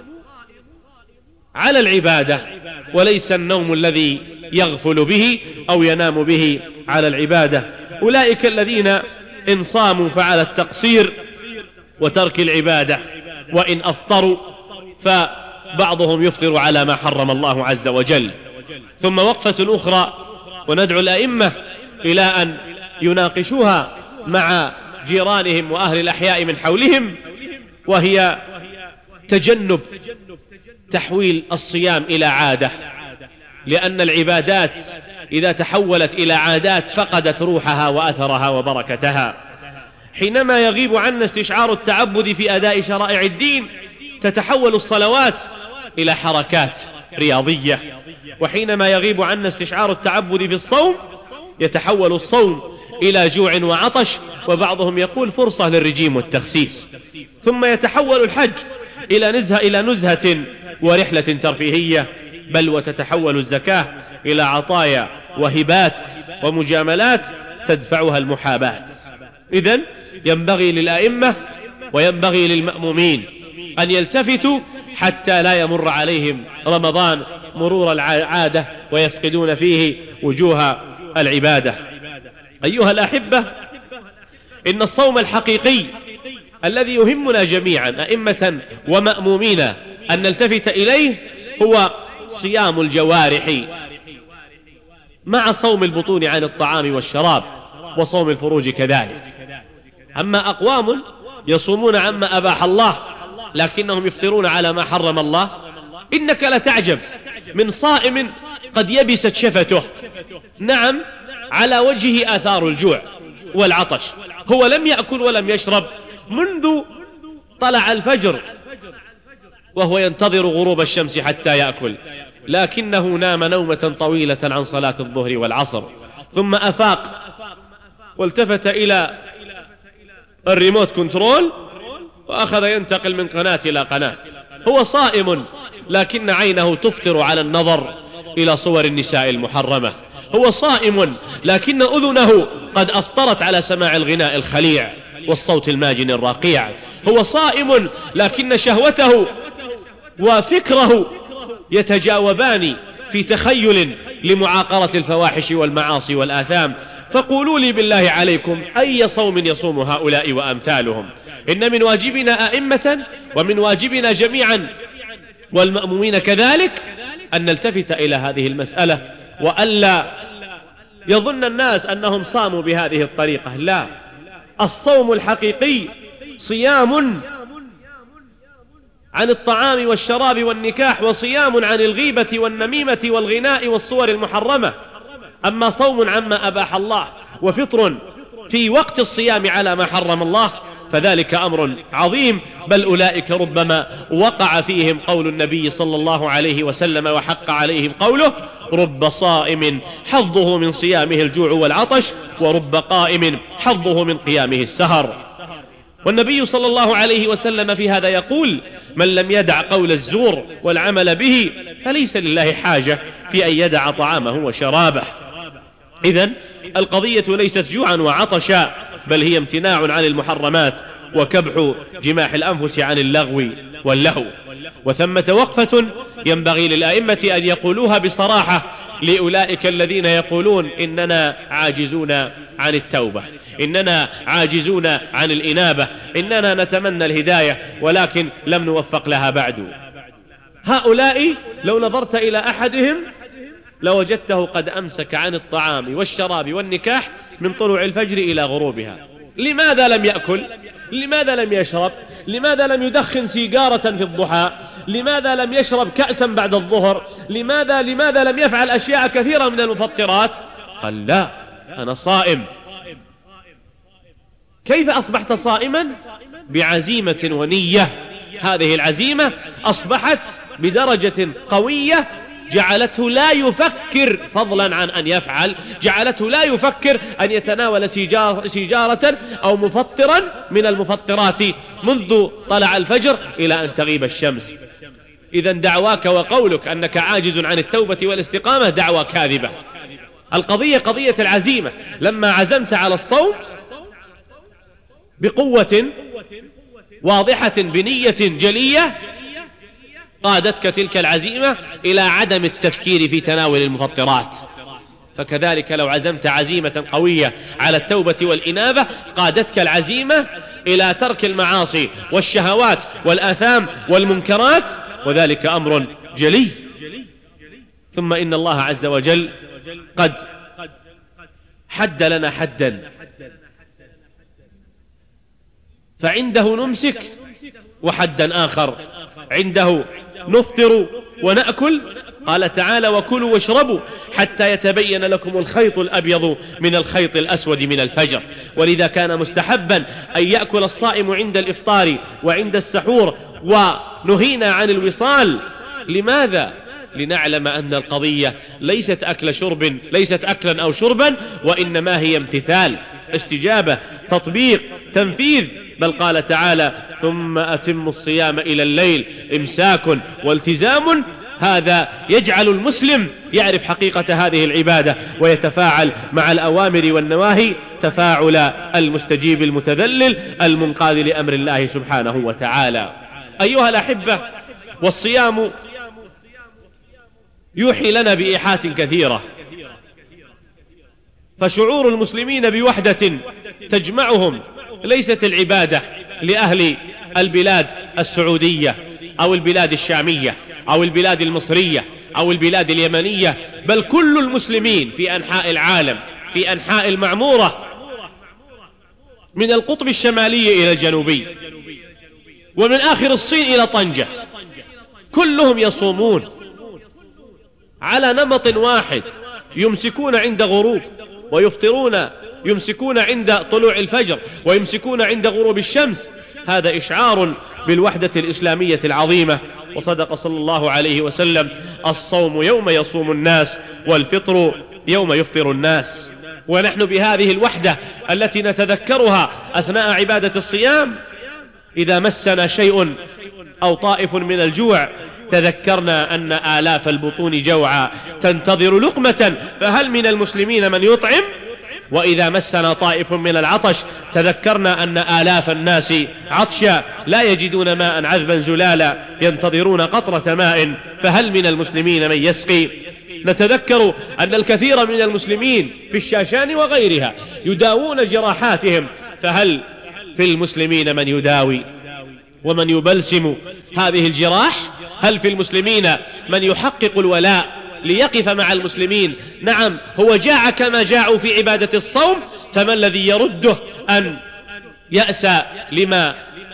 Speaker 2: على العبادة، وليس النوم الذي يغفل به أو ينام به على العبادة. أولئك الذين إن صاموا فعلى التقصير وترك العبادة، وإن أفطروا فبعضهم يفطر على ما حرم الله عز وجل. ثم وقفة أخرى وندعو الأئمة إلى أن يناقشوها مع جيرانهم وأهل الأحياء من حولهم، وهي تجنب تحويل الصيام إلى عادة، لأن العبادات إذا تحولت إلى عادات فقدت روحها وأثرها وبركتها. حينما يغيب عنا استشعار التعبد في أداء شرائع الدين تتحول الصلوات إلى حركات رياضية، وحينما يغيب عنا استشعار التعبد في الصوم يتحول الصوم إلى جوع وعطش، وبعضهم يقول فرصة للرجيم والتخسيس. ثم يتحول الحج إلى نزهة إلى نزهة ورحلة ترفيهية، بل وتتحول الزكاة إلى عطايا وهبات ومجاملات تدفعها المحاباة. إذن ينبغي للأئمة وينبغي للمأمومين أن يلتفتوا حتى لا يمر عليهم رمضان مرور العادة ويفقدون فيه وجوه العبادة. أيها الأحبة، إن الصوم الحقيقي الذي يهمنا جميعا أئمة ومأمومين أن نلتفت إليه هو صيام الجوارح مع صوم البطون عن الطعام والشراب وصوم الفروج كذلك. أما أقوام يصومون عما أباح الله لكنهم يفطرون على ما حرم الله، إنك لتعجب من صائم قد يبست شفته، نعم على وجهه آثار الجوع والعطش، هو لم يأكل ولم يشرب منذ طلع الفجر وهو ينتظر غروب الشمس حتى يأكل، لكنه نام نومة طويلة عن صلاة الظهر والعصر، ثم أفاق والتفت إلى الريموت كنترول وأخذ ينتقل من قناة إلى قناة. هو صائم لكن عينه تفطر على النظر إلى صور النساء المحرمة. هو صائم لكن أذنه قد أفطرت على سماع الغناء الخليع والصوت الماجن الرقيع. هو صائم لكن شهوته وفكره يتجاوبان في تخيل لمعاقرة الفواحش والمعاصي والآثام. فقولوا لي بالله عليكم أي صوم يصوم هؤلاء وأمثالهم؟ إن من واجبنا أئمة ومن واجبنا جميعا والمأمومين كذلك أن نلتفت إلى هذه المسألة، وألا يظن الناس أنهم صاموا بهذه الطريقة. لا، الصوم الحقيقي صيام عن الطعام والشراب والنكاح، وصيام عن الغيبة والنميمة والغناء والصور المحرمة. أما صوم عما أباح الله وفطر في وقت الصيام على ما حرم الله فذلك أمر عظيم، بل أولئك ربما وقع فيهم قول النبي صلى الله عليه وسلم وحق عليهم قوله: رب صائم حظه من صيامه الجوع والعطش، ورب قائم حظه من قيامه السهر. والنبي صلى الله عليه وسلم في هذا يقول: من لم يدع قول الزور والعمل به فليس لله حاجة في أن يدع طعامه وشرابه. إذن القضية ليست جوعا وعطشا، بل هي امتناع عن المحرمات وكبح جماح الأنفس عن اللغو واللهو. وثمة وقفة ينبغي للأئمة أن يقولوها بصراحة لأولئك الذين يقولون إننا عاجزون عن التوبة، إننا عاجزون عن الإنابة، إننا نتمنى الهداية ولكن لم نوفق لها بعد. هؤلاء لو نظرت إلى أحدهم لوجدته قد أمسك عن الطعام والشراب والنكاح من طلوع الفجر إلى غروبها. لماذا لم يأكل؟ لماذا لم يشرب؟ لماذا لم يدخن سيجارة في الضحى؟ لماذا لم يشرب كأسا بعد الظهر؟ لماذا لماذا لم يفعل أشياء كثيرة من المفطرات؟ قال: لا، أنا صائم. كيف أصبحت صائما؟ بعزيمة ونية. هذه العزيمة أصبحت بدرجة قوية جعلته لا يفكر فضلا عن أن يفعل، جعلته لا يفكر أن يتناول سيجارة أو مفطرا من المفطرات منذ طلع الفجر إلى أن تغيب الشمس. إذن دعواك وقولك أنك عاجز عن التوبة والاستقامة دعوى كاذبة. القضية قضية العزيمة. لما عزمت على الصوم بقوة واضحة بنية جلية قادتك تلك العزيمة إلى عدم التفكير في تناول المفطرات. فكذلك لو عزمت عزيمة قوية على التوبة والإنابة قادتك العزيمة إلى ترك المعاصي والشهوات والآثام والمنكرات، وذلك أمر جلي. ثم إن الله عز وجل قد حد لنا حدا، فعنده نمسك، وحدا آخر عنده نفطر ونأكل، قال تعالى وكلوا واشربوا حتى يتبين لكم الخيط الأبيض من الخيط الأسود من الفجر. ولذا كان مستحبا أن يأكل الصائم عند الإفطار وعند السحور، ونهينا عن الوصال. لماذا؟ لنعلم أن القضية ليست أكل شرب، ليست أكلا أو شربا، وإنما هي امتثال، استجابة، تطبيق، تنفيذ. بل قال تعالى ثم أتم الصيام إلى الليل، إمساك والتزام. هذا يجعل المسلم يعرف حقيقة هذه العبادة ويتفاعل مع الأوامر والنواهي تفاعل المستجيب المتذلل المنقاد لأمر الله سبحانه وتعالى. أيها الأحبة، والصيام يوحي لنا بإيحاءات كثيرة، فشعور المسلمين بوحدة تجمعهم ليست العبادة لأهل البلاد السعودية أو البلاد الشامية أو البلاد المصرية أو البلاد اليمنية، بل كل المسلمين في أنحاء العالم، في أنحاء المعمورة، من القطب الشمالي إلى الجنوبي، ومن آخر الصين إلى طنجة، كلهم يصومون على نمط واحد، يمسكون عند غروب ويفطرون، يمسكون عند طلوع الفجر ويمسكون عند غروب الشمس. هذا إشعار بالوحدة الإسلامية العظيمة. وصدق صلى الله عليه وسلم الصوم يوم يصوم الناس والفطر يوم يفطر الناس. ونحن بهذه الوحدة التي نتذكرها أثناء عبادة الصيام، إذا مسنا شيء أو طائف من الجوع تذكرنا أن آلاف البطون جوعا تنتظر لقمة، فهل من المسلمين من يطعم؟ وإذا مسنا طائف من العطش تذكرنا أن آلاف الناس عطشا لا يجدون ماء عذبا زلالا ينتظرون قطرة ماء، فهل من المسلمين من يسقي؟ نتذكر أن الكثير من المسلمين في الشاشان وغيرها يداوون جراحاتهم، فهل في المسلمين من يداوي ومن يبلسم هذه الجراح؟ هل في المسلمين من يحقق الولاء ليقف مع المسلمين؟ نعم، هو جاع كما جاعوا في عبادة الصوم، فما الذي يرده أن يأسى لما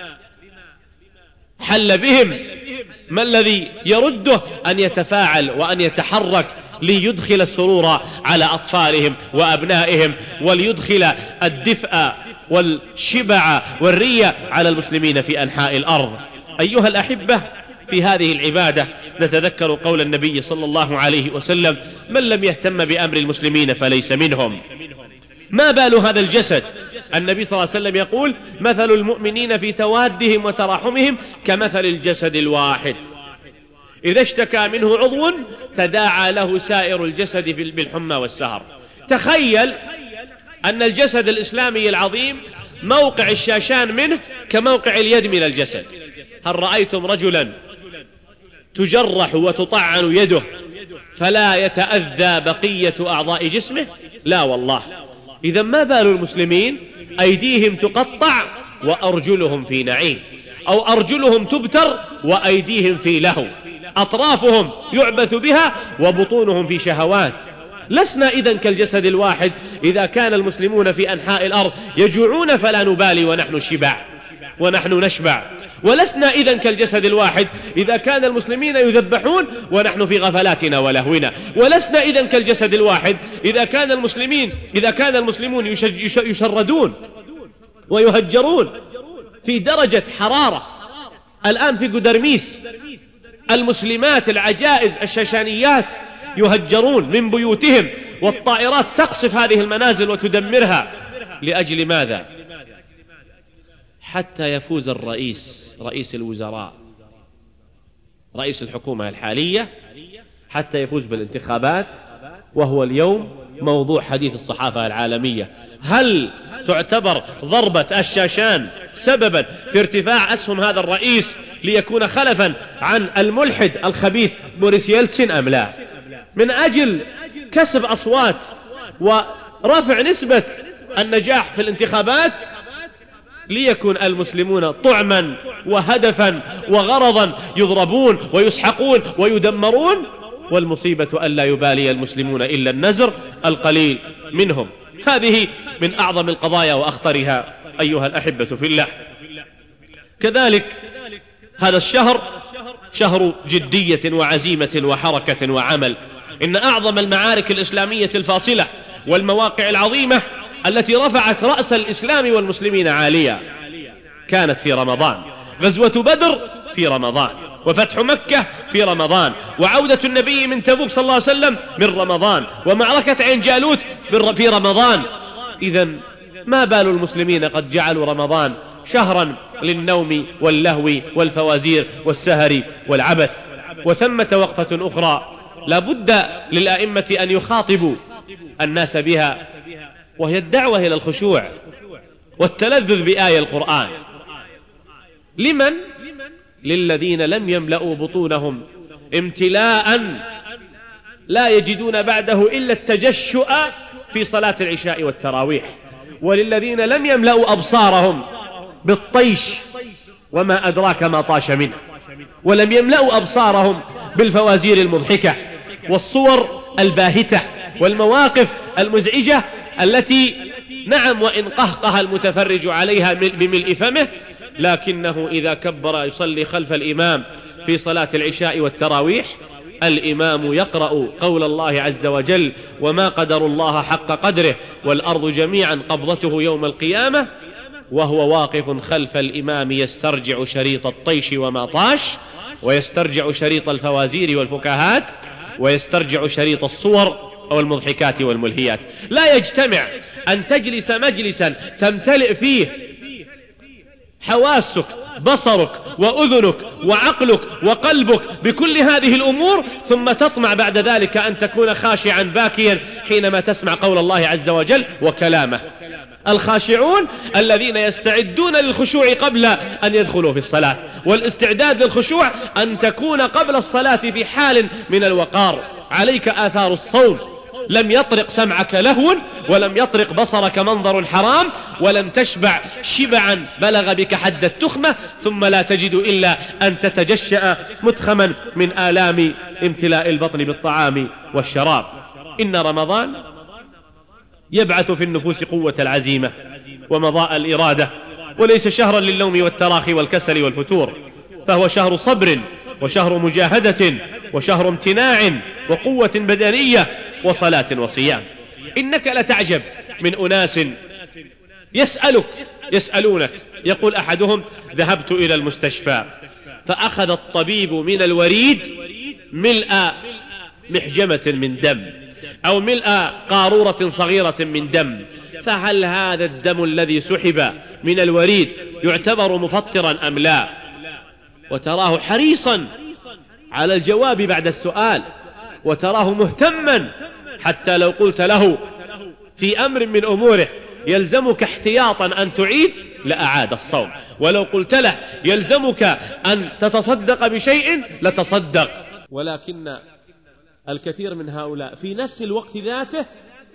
Speaker 2: حل بهم؟ ما الذي يرده أن يتفاعل وأن يتحرك ليدخل السرور على أطفالهم وأبنائهم، وليدخل الدفء والشبع والرية على المسلمين في أنحاء الأرض؟ أيها الأحبة، في هذه العبادة نتذكر قول النبي صلى الله عليه وسلم: من لم يهتم بأمر المسلمين فليس منهم. ما بال هذا الجسد؟ النبي صلى الله عليه وسلم يقول: مثل المؤمنين في توادهم وتراحمهم كمثل الجسد الواحد، إذا اشتكى منه عضو تداعى له سائر الجسد بالحمى والسهر. تخيل أن الجسد الإسلامي العظيم موقع الشاشان منه كموقع اليد من الجسد. هل رأيتم رجلا تجرح وتطعن يده فلا يتأذى بقية أعضاء جسمه؟ لا والله. إذا ما بال المسلمين أيديهم تقطع وأرجلهم في نعيم، أو أرجلهم تبتر وأيديهم في لهو، أطرافهم يعبث بها وبطونهم في شهوات. لسنا إذن كالجسد الواحد إذا كان المسلمون في أنحاء الأرض يجوعون فلا نبالي ونحن شبع ونحن نشبع، ولسنا إذن كالجسد الواحد إذا كان المسلمين يذبحون ونحن في غفلاتنا ولهونا، ولسنا إذن كالجسد الواحد إذا كان المسلمين إذا كان المسلمون يشردون ويهجرون في درجة حرارة. الآن في قدرميس المسلمات العجائز الشاشانيات يهجرون من بيوتهم، والطائرات تقصف هذه المنازل وتدمرها. لأجل ماذا؟ حتى يفوز الرئيس رئيس الوزراء رئيس الحكومة الحالية، حتى يفوز بالانتخابات، وهو اليوم موضوع حديث الصحافة العالمية. هل تعتبر ضربة الشاشان سببا في ارتفاع أسهم هذا الرئيس ليكون خلفا عن الملحد الخبيث بوريس يلتسين أم لا؟ من أجل كسب أصوات ورفع نسبة النجاح في الانتخابات ليكون المسلمون طعما وهدفا وغرضا يضربون ويسحقون ويدمرون، والمصيبة أن لا يبالي المسلمون إلا النزر القليل منهم. هذه من أعظم القضايا وأخطرها أيها الأحبة في الله. كذلك هذا الشهر شهر جدية وعزيمة وحركة وعمل. إن أعظم المعارك الإسلامية الفاصلة والمواقع العظيمة التي رفعت رأس الإسلام والمسلمين عاليا كانت في رمضان. غزوة بدر في رمضان، وفتح مكة في رمضان، وعودة النبي من تبوك صلى الله عليه وسلم من رمضان، ومعركة عين جالوت في رمضان. إذن ما بال المسلمين قد جعلوا رمضان شهرا للنوم واللهو والفوازير والسهر والعبث؟ وثمة وقفة أخرى لا بد للأئمة أن يخاطبوا الناس بها، وهي الدعوة إلى الخشوع والتلذذ بآية القرآن. لمن؟ للذين لم يملأوا بطونهم امتلاء لا يجدون بعده إلا التجشؤ في صلاة العشاء والتراويح، وللذين لم يملأوا أبصارهم بالطيش وما أدراك ما طاش منه، ولم يملأوا أبصارهم بالفوازير المضحكة والصور الباهتة والمواقف المزعجة التي نعم وإن قهقه المتفرج عليها بملء فمه، لكنه إذا كبر يصلي خلف الإمام في صلاة العشاء والتراويح الإمام يقرأ قول الله عز وجل: وما قدر الله حق قدره والأرض جميعا قبضته يوم القيامة، وهو واقف خلف الإمام يسترجع شريط الطيش وما طاش، ويسترجع شريط الفوازير والفكاهات، ويسترجع شريط الصور أو المضحكات والملهيات. لا يجتمع أن تجلس مجلسا تمتلئ فيه حواسك، بصرك وأذنك وعقلك وقلبك بكل هذه الأمور، ثم تطمع بعد ذلك أن تكون خاشعا باكيا حينما تسمع قول الله عز وجل وكلامه. الخاشعون الذين يستعدون للخشوع قبل أن يدخلوا في الصلاة، والاستعداد للخشوع أن تكون قبل الصلاة في حال من الوقار. عليك آثار الصوم، لم يطرق سمعك لهو، ولم يطرق بصرك منظر حرام، ولم تشبع شبعا بلغ بك حد التخمة، ثم لا تجد إلا أن تتجشأ متخما من آلام امتلاء البطن بالطعام والشراب. إن رمضان يبعث في النفوس قوة العزيمة ومضاء الإرادة، وليس شهرا للنوم والتراخي والكسل والفتور، فهو شهر صبر وشهر مجاهدة وشهر امتناع وقوة بدنية وصلاة وصيام. إنك لتعجب من أناس يسألك يسألونك يقول أحدهم: ذهبت إلى المستشفى فأخذ الطبيب من الوريد ملء محجمة من دم أو ملء قارورة صغيرة من دم، فهل هذا الدم الذي سحب من الوريد يعتبر مفطرا أم لا؟ وتراه حريصا على الجواب بعد السؤال، وتراه مهتما، حتى لو قلت له في أمر من أموره يلزمك احتياطا أن تعيد لأعاد الصوم، ولو قلت له يلزمك أن تتصدق بشيء لتصدق. ولكن الكثير من هؤلاء في نفس الوقت ذاته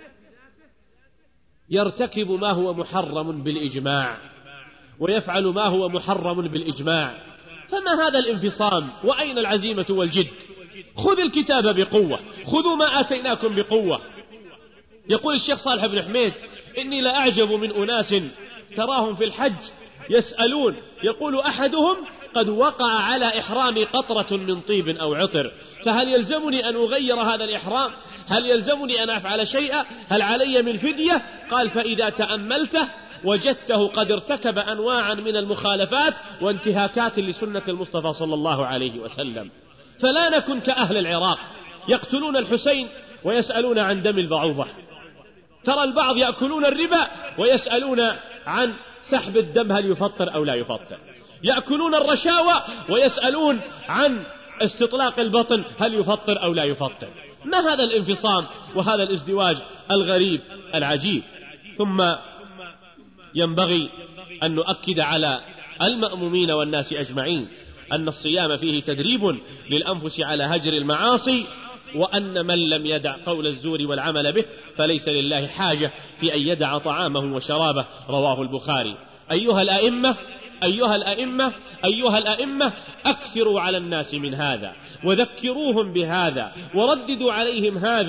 Speaker 2: يرتكب ما هو محرم بالإجماع، ويفعل ما هو محرم بالإجماع. فما هذا الانفصام؟ وأين العزيمة والجد؟ خذ الكتاب بقوة، خذوا ما آتيناكم بقوة. يقول الشيخ صالح بن حميد: إني لا أعجب من أناس تراهم في الحج يسألون، يقول أحدهم: قد وقع على إحرامي قطرة من طيب أو عطر، فهل يلزمني أن أغير هذا الإحرام؟ هل يلزمني أن أفعل شيئا؟ هل علي من فدية؟ قال: فإذا تأملته وجدته قد ارتكب أنواعا من المخالفات وانتهاكات لسنة المصطفى صلى الله عليه وسلم. فلا نكن كأهل العراق يقتلون الحسين ويسألون عن دم البعوضة. ترى البعض يأكلون الربا ويسألون عن سحب الدم هل يفطر أو لا يفطر، يأكلون الرشاوى ويسألون عن استطلاق البطن هل يفطر أو لا يفطر. ما هذا الانفصام وهذا الازدواج الغريب العجيب؟ ثم ينبغي أن نؤكد على المأمومين والناس أجمعين أن الصيام فيه تدريب للأنفس على هجر المعاصي، وأن من لم يدع قول الزور والعمل به فليس لله حاجة في أن يدع طعامه وشرابه. رواه البخاري. أيها الأئمة أيها الأئمة أيها الأئمة أكثروا على الناس من هذا، وذكروهم بهذا، ورددوا عليهم هذا،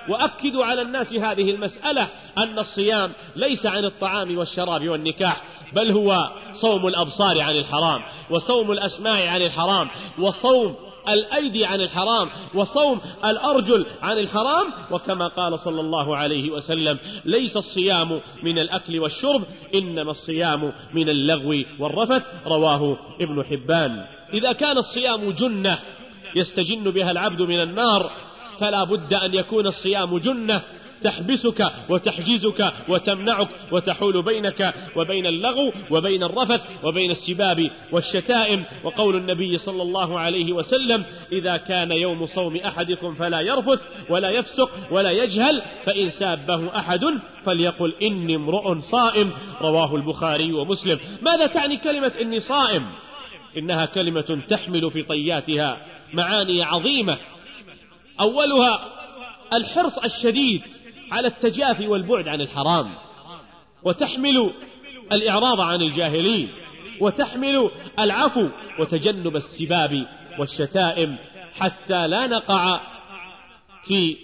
Speaker 2: وأكدوا على الناس هذه المسألة أن الصيام ليس عن الطعام والشراب والنكاح، بل هو صوم الأبصار عن الحرام، وصوم الأسماع عن الحرام، وصوم الأيدي عن الحرام، وصوم الأرجل عن الحرام. وكما قال صلى الله عليه وسلم: ليس الصيام من الأكل والشرب، إنما الصيام من اللغو والرفث. رواه ابن حبان. إذا كان الصيام جنة يستجن بها العبد من النار، فلا بد أن يكون الصيام جنة تحبسك وتحجزك وتمنعك وتحول بينك وبين اللغو وبين الرفث وبين السباب والشتائم. وقول النبي صلى الله عليه وسلم: إذا كان يوم صوم أحدكم فلا يرفث ولا يفسق ولا يجهل، فإن سابه أحد فليقل إني امرؤ صائم. رواه البخاري ومسلم. ماذا تعني كلمة إني صائم؟ إنها كلمة تحمل في طياتها معاني عظيمة، أولها الحرص الشديد على التجافي والبعد عن الحرام، وتحمل الإعراض عن الجاهلين، وتحمل العفو وتجنب السباب والشتائم، حتى لا نقع في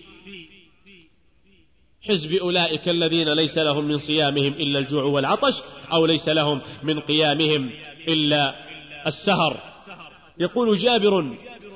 Speaker 2: حزب أولئك الذين ليس لهم من صيامهم إلا الجوع والعطش، أو ليس لهم من قيامهم إلا السهر. يقول جابر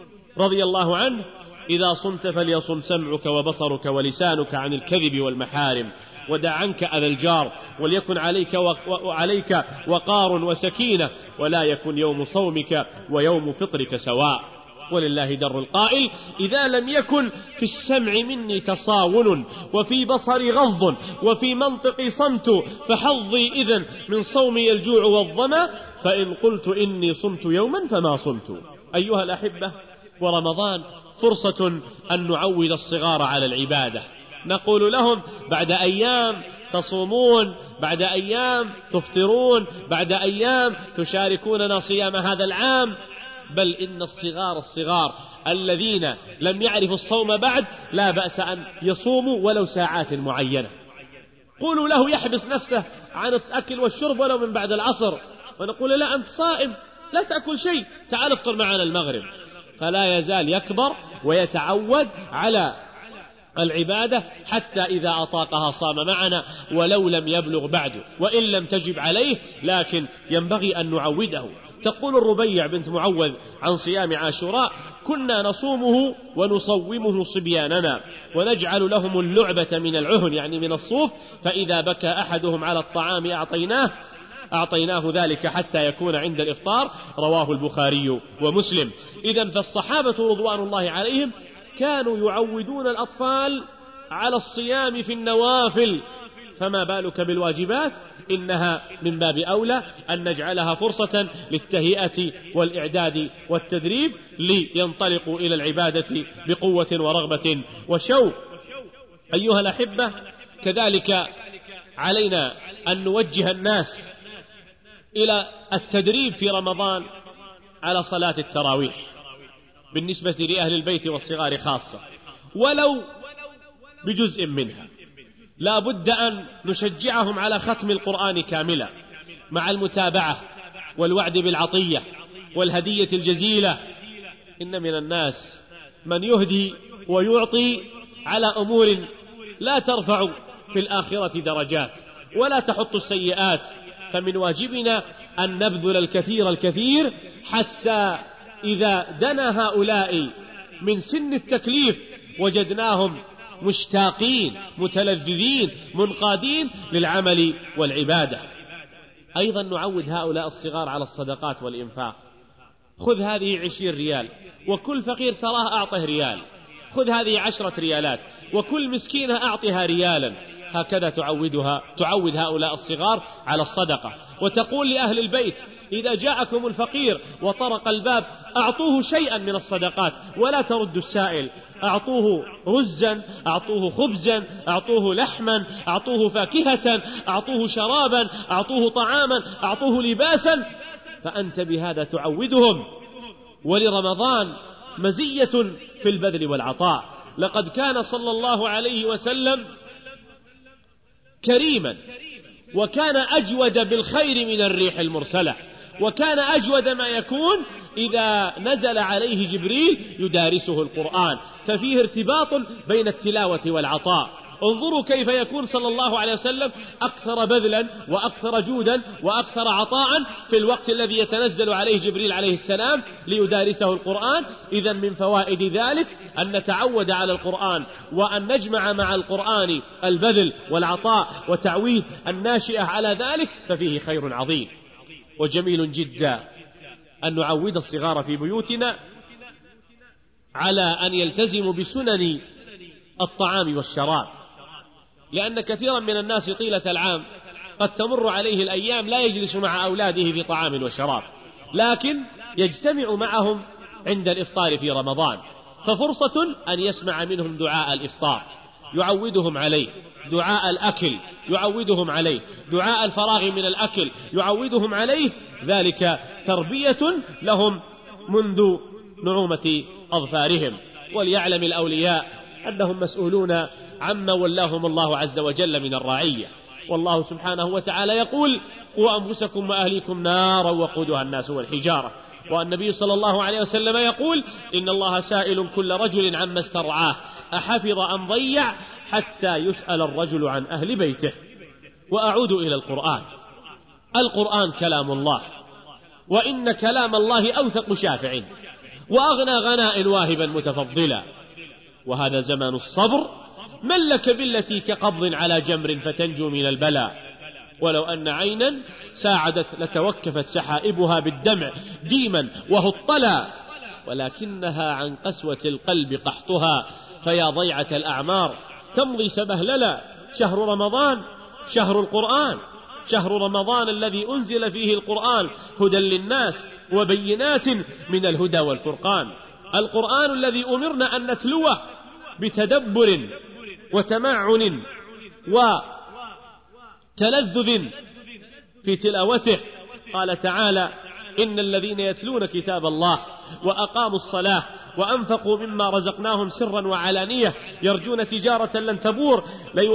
Speaker 2: رضي الله عنه: إذا صمت فليصم سمعك وبصرك ولسانك عن الكذب والمحارم، ودع عنك أذى الجار، وليكن عليك وعليك وقار وسكينة، ولا يكن يوم صومك ويوم فطرك سواء. ولله در القائل: إذا لم يكن في السمع مني تصاون، وفي بصري غض، وفي منطقي صمت، فحظي إذن من صومي الجوع والظما، فإن قلت إني صمت يوما فما صمت. أيها الأحبة، ورمضان فرصة أن نعود الصغار على العبادة. نقول لهم: بعد أيام تصومون، بعد أيام تفطرون، بعد أيام تشاركوننا صيام هذا العام. بل إن الصغار الصغار الذين لم يعرفوا الصوم بعد لا بأس أن يصوموا ولو ساعات معينة. قولوا له يحبس نفسه عن الأكل والشرب ولو من بعد العصر، ونقول: لا، أنت صائم، لا تأكل شيء، تعال افطر معنا المغرب. فلا يزال يكبر ويتعود على العبادة حتى إذا أطاقها صام معنا ولو لم يبلغ بعده، وإن لم تجب عليه لكن ينبغي أن نعوده. تقول الربيع بنت معوذ عن صيام عاشوراء: كنا نصومه ونصومه صبياننا، ونجعل لهم اللعبة من العهن يعني من الصوف، فإذا بكى أحدهم على الطعام أعطيناه أعطيناه ذلك حتى يكون عند الإفطار. رواه البخاري ومسلم. إذن فالصحابة رضوان الله عليهم كانوا يعودون الأطفال على الصيام في النوافل، فما بالك بالواجبات؟ إنها من باب أولى أن نجعلها فرصة للتهيئة والإعداد والتدريب لينطلقوا إلى العبادة بقوة ورغبة وشوق. أيها الأحبة، كذلك علينا أن نوجه الناس إلى التدريب في رمضان على صلاة التراويح بالنسبة لأهل البيت والصغار خاصة، ولو بجزء منها. لا بد أن نشجعهم على ختم القرآن كاملا مع المتابعة والوعد بالعطية والهدية الجزيلة. إن من الناس من يهدي ويعطي على أمور لا ترفع في الآخرة درجات ولا تحط السيئات، فمن واجبنا أن نبذل الكثير الكثير حتى إذا دنا هؤلاء من سن التكليف وجدناهم مشتاقين متلذذين منقادين للعمل والعبادة. أيضا نعود هؤلاء الصغار على الصدقات والإنفاق. خذ هذه عشرين ريال وكل فقير تراه أعطه ريال، خذ هذه عشرة ريالات وكل مسكينة أعطها ريالا. هكذا تعودها تعود هؤلاء الصغار على الصدقة. وتقول لأهل البيت: إذا جاءكم الفقير وطرق الباب أعطوه شيئا من الصدقات ولا تردوا السائل، أعطوه رزا، أعطوه خبزا، أعطوه لحما، أعطوه فاكهة، أعطوه شرابا، أعطوه طعاما، أعطوه لباسا، فأنت بهذا تعودهم. ولرمضان مزية في البذل والعطاء. لقد كان صلى الله عليه وسلم كريما، وكان أجود بالخير من الريح المرسلة، وكان أجود ما يكون إذا نزل عليه جبريل يدارسه القرآن، ففيه ارتباط بين التلاوة والعطاء. انظروا كيف يكون صلى الله عليه وسلم أكثر بذلا وأكثر جودا وأكثر عطاء في الوقت الذي يتنزل عليه جبريل عليه السلام ليدارسه القرآن. إذن من فوائد ذلك أن نتعود على القرآن، وأن نجمع مع القرآن البذل والعطاء وتعويد الناشئة على ذلك، ففيه خير عظيم. وجميل جدا أن نعود الصغار في بيوتنا على أن يلتزموا بسنن الطعام والشراب، لأن كثيرا من الناس طيلة العام قد تمر عليه الأيام لا يجلس مع أولاده في طعام وشراب، لكن يجتمع معهم عند الإفطار في رمضان، ففرصة أن يسمع منهم دعاء الإفطار يعودهم عليه، دعاء الأكل يعودهم عليه، دعاء الفراغ من الأكل يعودهم عليه، ذلك تربية لهم منذ نعومة أظفارهم. وليعلم الأولياء أنهم مسؤولون عما ولاهم الله عز وجل من الرعية، والله سبحانه وتعالى يقول: قوا أنفسكم وأهليكم نارا وقودها الناس والحجارة. والنبي صلى الله عليه وسلم يقول: إن الله سائل كل رجل عما استرعاه أحفظ أم ضيع حتى يسأل الرجل عن أهل بيته. وأعود إلى القرآن. القرآن كلام الله، وإن كلام الله أوثق شافع وأغنى غناء واهبا متفضلا، وهذا زمان الصبر، من لك بالتي كقبض على جمر فتنجو من البلاء. ولو أن عينا ساعدت لتوكفت سحائبها بالدمع ديما وهطلا، ولكنها عن قسوة القلب قحطها، فيا ضيعة الأعمار تمضي سبهللا. شهر رمضان شهر القرآن، شهر رمضان الذي أنزل فيه القرآن هدى للناس وبينات من الهدى والفرقان، القرآن الذي أمرنا أن نتلوه بتدبر وتمعن وتلذذ في تلاوته. قال تعالى: إن الذين يتلون كتاب الله وأقاموا الصلاة وأنفقوا مما رزقناهم سرا وعلانية يرجون تجارة لن تبور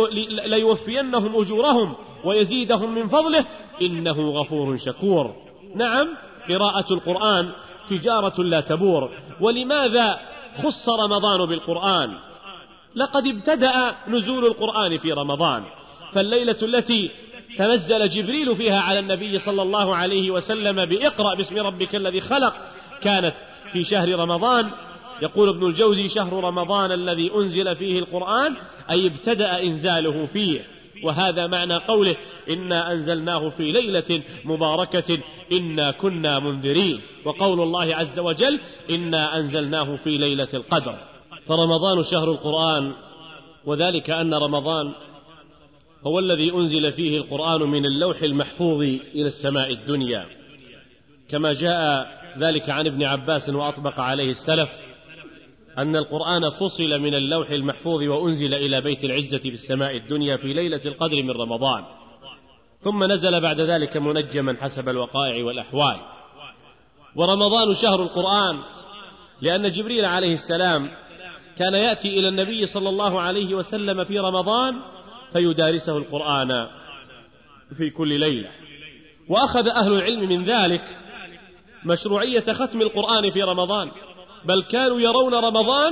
Speaker 2: ليوفينهم أجورهم ويزيدهم من فضله إنه غفور شكور. نعم، قراءة القرآن تجارة لا تبور. ولماذا خص رمضان بالقرآن؟ لقد ابتدأ نزول القرآن في رمضان، فالليلة التي تنزل جبريل فيها على النبي صلى الله عليه وسلم بإقرأ باسم ربك الذي خلق كانت في شهر رمضان. يقول ابن الجوزي: شهر رمضان الذي أنزل فيه القرآن، أي ابتدأ إنزاله فيه. وهذا معنى قوله: إنا أنزلناه في ليلة مباركة إنا كنا منذرين. وقول الله عز وجل: إنا أنزلناه في ليلة القدر. فرمضان شهر القرآن، وذلك أن رمضان هو الذي أنزل فيه القرآن من اللوح المحفوظ إلى السماء الدنيا، كما جاء ذلك عن ابن عباس وأطبق عليه السلف أن القرآن فصل من اللوح المحفوظ وأنزل إلى بيت العزة في السماء الدنيا في ليلة القدر من رمضان، ثم نزل بعد ذلك منجما حسب الوقائع والأحوال. ورمضان شهر القرآن لأن جبريل عليه السلام كان يأتي إلى النبي صلى الله عليه وسلم في رمضان فيدارسه القرآن في كل ليلة. وأخذ أهل العلم من ذلك مشروعية ختم القرآن في رمضان، بل كانوا يرون رمضان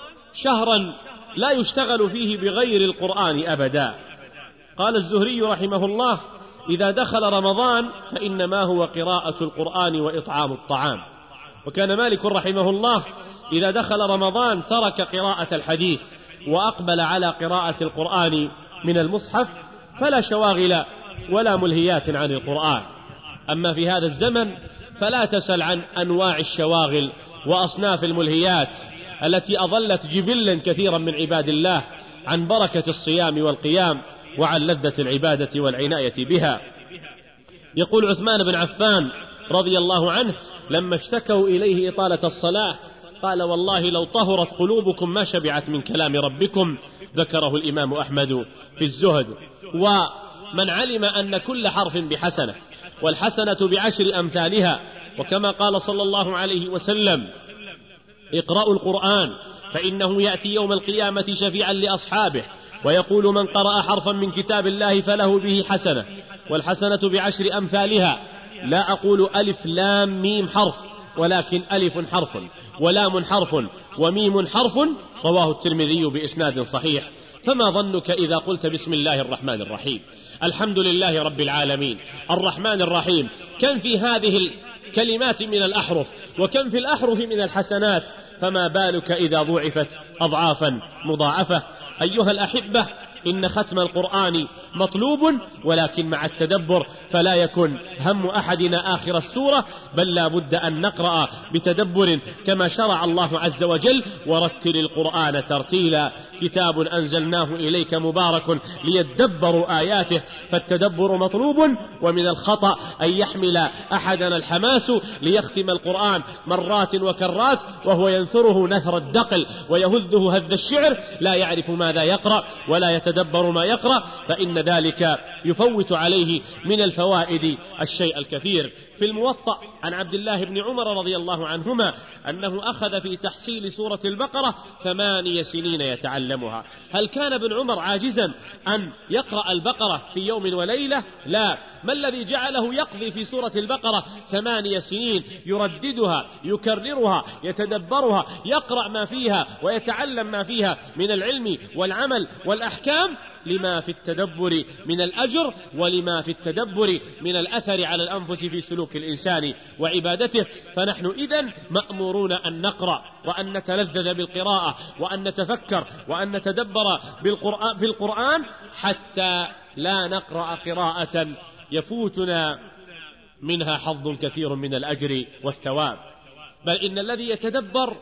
Speaker 2: شهرا لا يشتغل فيه بغير القرآن أبدا. قال الزهري رحمه الله: إذا دخل رمضان فإنما هو قراءة القرآن وإطعام الطعام. وكان مالك رحمه الله إذا دخل رمضان ترك قراءة الحديث وأقبل على قراءة القرآن من المصحف، فلا شواغل ولا ملهيات عن القرآن. أما في هذا الزمن فلا تسل عن أنواع الشواغل وأصناف الملهيات التي أضلت جبلا كثيرا من عباد الله عن بركة الصيام والقيام وعن لذة العبادة والعناية بها. يقول عثمان بن عفان رضي الله عنه لما اشتكوا إليه إطالة الصلاة قال: والله لو طهرت قلوبكم ما شبعت من كلام ربكم. ذكره الإمام أحمد في الزهد. ومن علم أن كل حرف بحسنة والحسنة بعشر أمثالها، وكما قال صلى الله عليه وسلم: اقرأوا القرآن فإنه يأتي يوم القيامة شفيعا لأصحابه ويقول: من قرأ حرفا من كتاب الله فله به حسنة والحسنة بعشر أمثالها. لا أقول ألف لام ميم حرف، ولكن ألف حرف ولام حرف وميم حرف، رواه الترمذي بإسناد صحيح. فما ظنك إذا قلت بسم الله الرحمن الرحيم، الحمد لله رب العالمين الرحمن الرحيم؟ كم في هذه الكلمات من الأحرف، وكم في الأحرف من الحسنات، فما بالك إذا ضعفت أضعافا مضاعفة. أيها الأحبة، إن ختم القرآن مطلوب، ولكن مع التدبر، فلا يكن هم أحدنا آخر السورة، بل لا بد أن نقرأ بتدبر كما شرع الله عز وجل: ورتل القرآن ترتيلا، كتاب أنزلناه إليك مبارك ليدبروا آياته. فالتدبر مطلوب، ومن الخطأ أن يحمل أحدنا الحماس ليختم القرآن مرات وكرات وهو ينثره نثر الدقل ويهذه هذ الشعر، لا يعرف ماذا يقرأ ولا يتدبر ما يقرأ، فإن ذلك يفوت عليه من الفوائد الشيء الكثير. في الموطأ عن عبد الله بن عمر رضي الله عنهما أنه أخذ في تحصيل سورة البقرة ثماني سنين يتعلمها. هل كان ابن عمر عاجزا أن يقرأ البقرة في يوم وليلة؟ لا. ما الذي جعله يقضي في سورة البقرة ثماني سنين يرددها يكررها يتدبرها، يقرأ ما فيها ويتعلم ما فيها من العلم والعمل والأحكام؟ لما في التدبر من الأجر، ولما في التدبر من الأثر على الأنفس في سلوك الإنسان وعبادته. فنحن إذن مأمورون أن نقرأ، وأن نتلذذ بالقراءة، وأن نتفكر، وأن نتدبر بالقرآن في القرآن، حتى لا نقرأ قراءة يفوتنا منها حظ كثير من الأجر والثواب. بل إن الذي يتدبر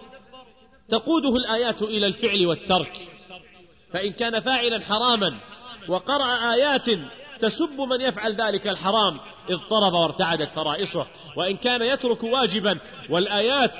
Speaker 2: تقوده الآيات إلى الفعل والترك، فإن كان فاعلا حراما وقرأ آيات تسب من يفعل ذلك الحرام اضطرب وارتعدت فرائصه، وإن كان يترك واجبا والآيات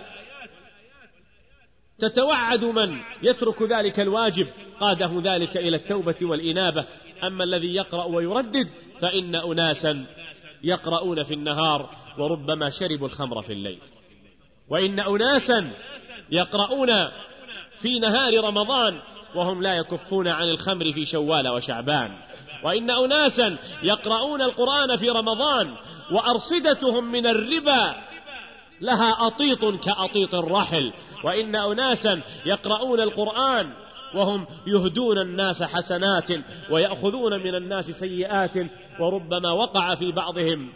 Speaker 2: تتوعد من يترك ذلك الواجب قاده ذلك إلى التوبة والإنابة. أما الذي يقرأ ويردد فإن أناسا يقرؤون في النهار وربما شربوا الخمر في الليل، وإن أناسا يقرؤون في نهار رمضان وهم لا يكفون عن الخمر في شوال وشعبان، وإن أناسا يقرؤون القرآن في رمضان وأرصدتهم من الربا لها أطيط كأطيط الرحل، وإن أناسا يقرؤون القرآن وهم يهدون الناس حسنات ويأخذون من الناس سيئات، وربما وقع في بعضهم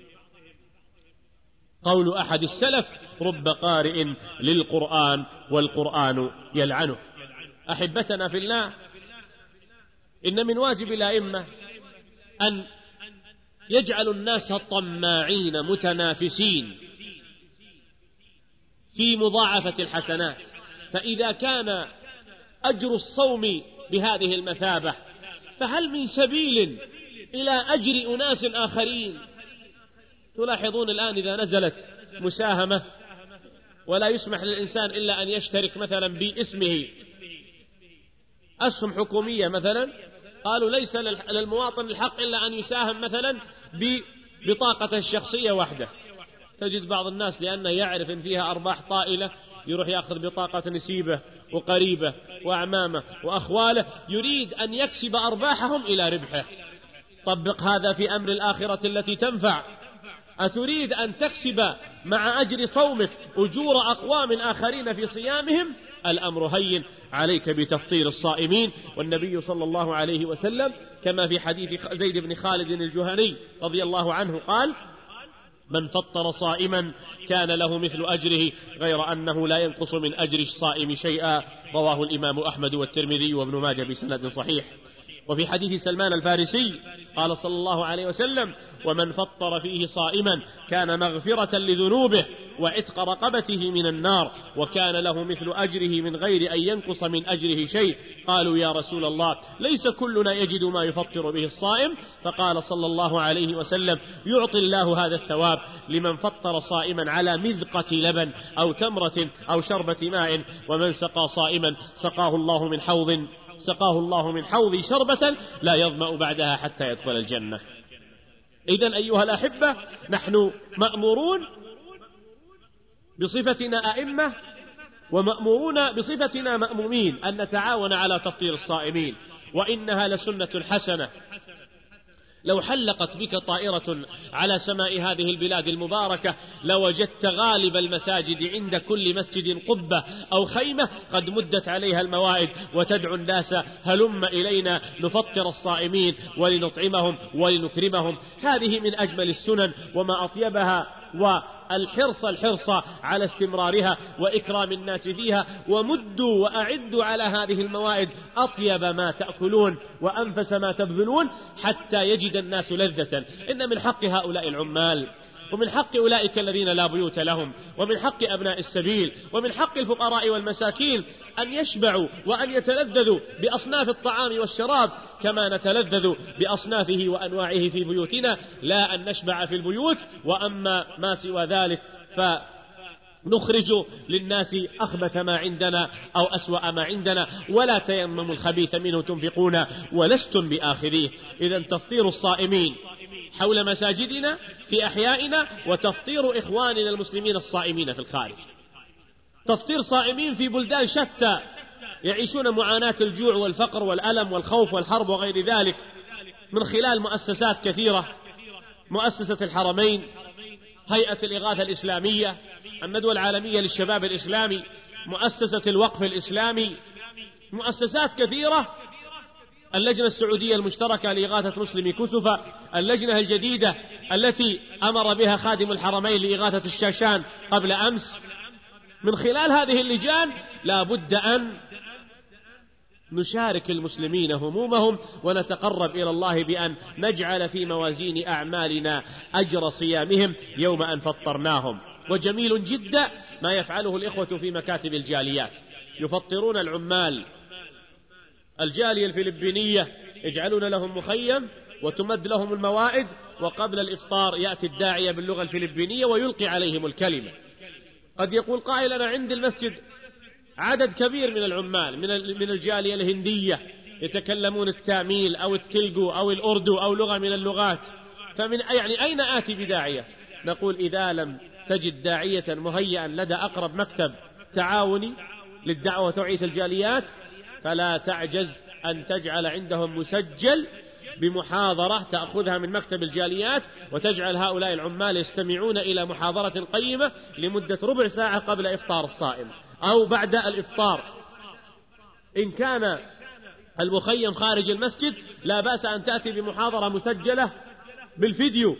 Speaker 2: قول أحد السلف: رب قارئ للقرآن والقرآن يلعنه. أحبتنا في الله، إن من واجب الأئمة أن يجعلوا الناس طماعين متنافسين في مضاعفة الحسنات. فإذا كان أجر الصوم بهذه المثابة، فهل من سبيل إلى أجر أناس آخرين؟ تلاحظون الآن إذا نزلت مساهمة ولا يسمح للإنسان إلا أن يشترك مثلا باسمه أسهم حكومية مثلا، قالوا ليس للمواطن الحق إلا أن يساهم مثلا ببطاقة الشخصية وحده. تجد بعض الناس لأنه يعرف إن فيها أرباح طائلة يروح يأخذ بطاقة نسيبه وقريبه وأعمامه وأخواله، يريد أن يكسب أرباحهم إلى ربحه. طبق هذا في أمر الآخرة التي تنفع. أتريد أن تكسب مع أجر صومك أجور أقوام آخرين في صيامهم؟ الأمر هين، عليك بتفطير الصائمين. والنبي صلى الله عليه وسلم كما في حديث زيد بن خالد الجهني رضي الله عنه قال: من فطر صائما كان له مثل أجره غير أنه لا ينقص من أجر الصائم شيئا، رواه الإمام أحمد والترمذي وابن ماجه بسند صحيح. وفي حديث سلمان الفارسي قال صلى الله عليه وسلم: ومن فطر فيه صائما كان مغفرة لذنوبه وعتق رقبته من النار، وكان له مثل أجره من غير أن ينقص من أجره شيء. قالوا: يا رسول الله، ليس كلنا يجد ما يفطر به الصائم؟ فقال صلى الله عليه وسلم: يعطي الله هذا الثواب لمن فطر صائما على مذقة لبن أو تمرة أو شربة ماء، ومن سقى صائما سقاه الله من حوض سقاه الله من حوض شربة لا يظمأ بعدها حتى يدخل الجنة. إذن أيها الأحبة، نحن مأمورون بصفتنا أئمة، ومأمورون بصفتنا مأمومين أن نتعاون على تفطير الصائمين، وإنها لسنة حسنة لو حلقت بك طائرة على سماء هذه البلاد المباركة لوجدت غالب المساجد عند كل مسجد قبة أو خيمة قد مدت عليها الموائد وتدعو الناس هلم إلينا نفطر الصائمين ولنطعمهم ولنكرمهم. هذه من أجمل السنن وما أطيبها، والحرص الحرص على استمرارها وإكرام الناس فيها. ومدوا وأعدوا على هذه الموائد أطيب ما تأكلون وأنفس ما تبذلون حتى يجد الناس لذة. إن من حق هؤلاء العمال ومن حق أولئك الذين لا بيوت لهم ومن حق أبناء السبيل ومن حق الفقراء والمساكين أن يشبعوا وأن يتلذذوا بأصناف الطعام والشراب كما نتلذذ بأصنافه وأنواعه في بيوتنا، لا أن نشبع في البيوت وأما ما سوى ذلك فنخرج للناس أخبث ما عندنا أو أسوأ ما عندنا. ولا تيمموا الخبيث منه تنفقون ولستم بآخذيه. إذن تفطير الصائمين حول مساجدنا في أحيائنا وتفطير إخواننا المسلمين الصائمين في الخارج. تفطير صائمين في بلدان شتى يعيشون معاناة الجوع والفقر والألم والخوف والحرب وغير ذلك من خلال مؤسسات كثيرة، مؤسسة الحرمين، هيئة الإغاثة الإسلامية، الندوة العالمية للشباب الإسلامي، مؤسسة الوقف الإسلامي، مؤسسات كثيرة، اللجنة السعودية المشتركة لإغاثة مسلمي كسفة، اللجنة الجديدة التي أمر بها خادم الحرمين لإغاثة الشاشان قبل أمس. من خلال هذه اللجان لا بد أن نشارك المسلمين همومهم ونتقرب إلى الله بأن نجعل في موازين أعمالنا أجر صيامهم يوم أن فطرناهم. وجميل جدا ما يفعله الإخوة في مكاتب الجاليات، يفطرون العمال. الجالية الفلبينية يجعلون لهم مخيم وتمد لهم الموائد، وقبل الإفطار يأتي الداعية باللغة الفلبينية ويلقي عليهم الكلمة. قد يقول قائل أنا عند المسجد عدد كبير من العمال من الجالية الهندية يتكلمون التاميل أو التلقو أو الأردو أو لغة من اللغات، فمن يعني أين آتي بداعية؟ نقول إذا لم تجد داعية مهيئا لدى أقرب مكتب تعاوني للدعوة وتوعية الجاليات فلا تعجز أن تجعل عندهم مسجل بمحاضرة تأخذها من مكتب الجاليات وتجعل هؤلاء العمال يستمعون إلى محاضرة قيمة لمدة ربع ساعة قبل إفطار الصائم أو بعد الإفطار. إن كان المخيم خارج المسجد لا بأس أن تأتي بمحاضرة مسجلة بالفيديو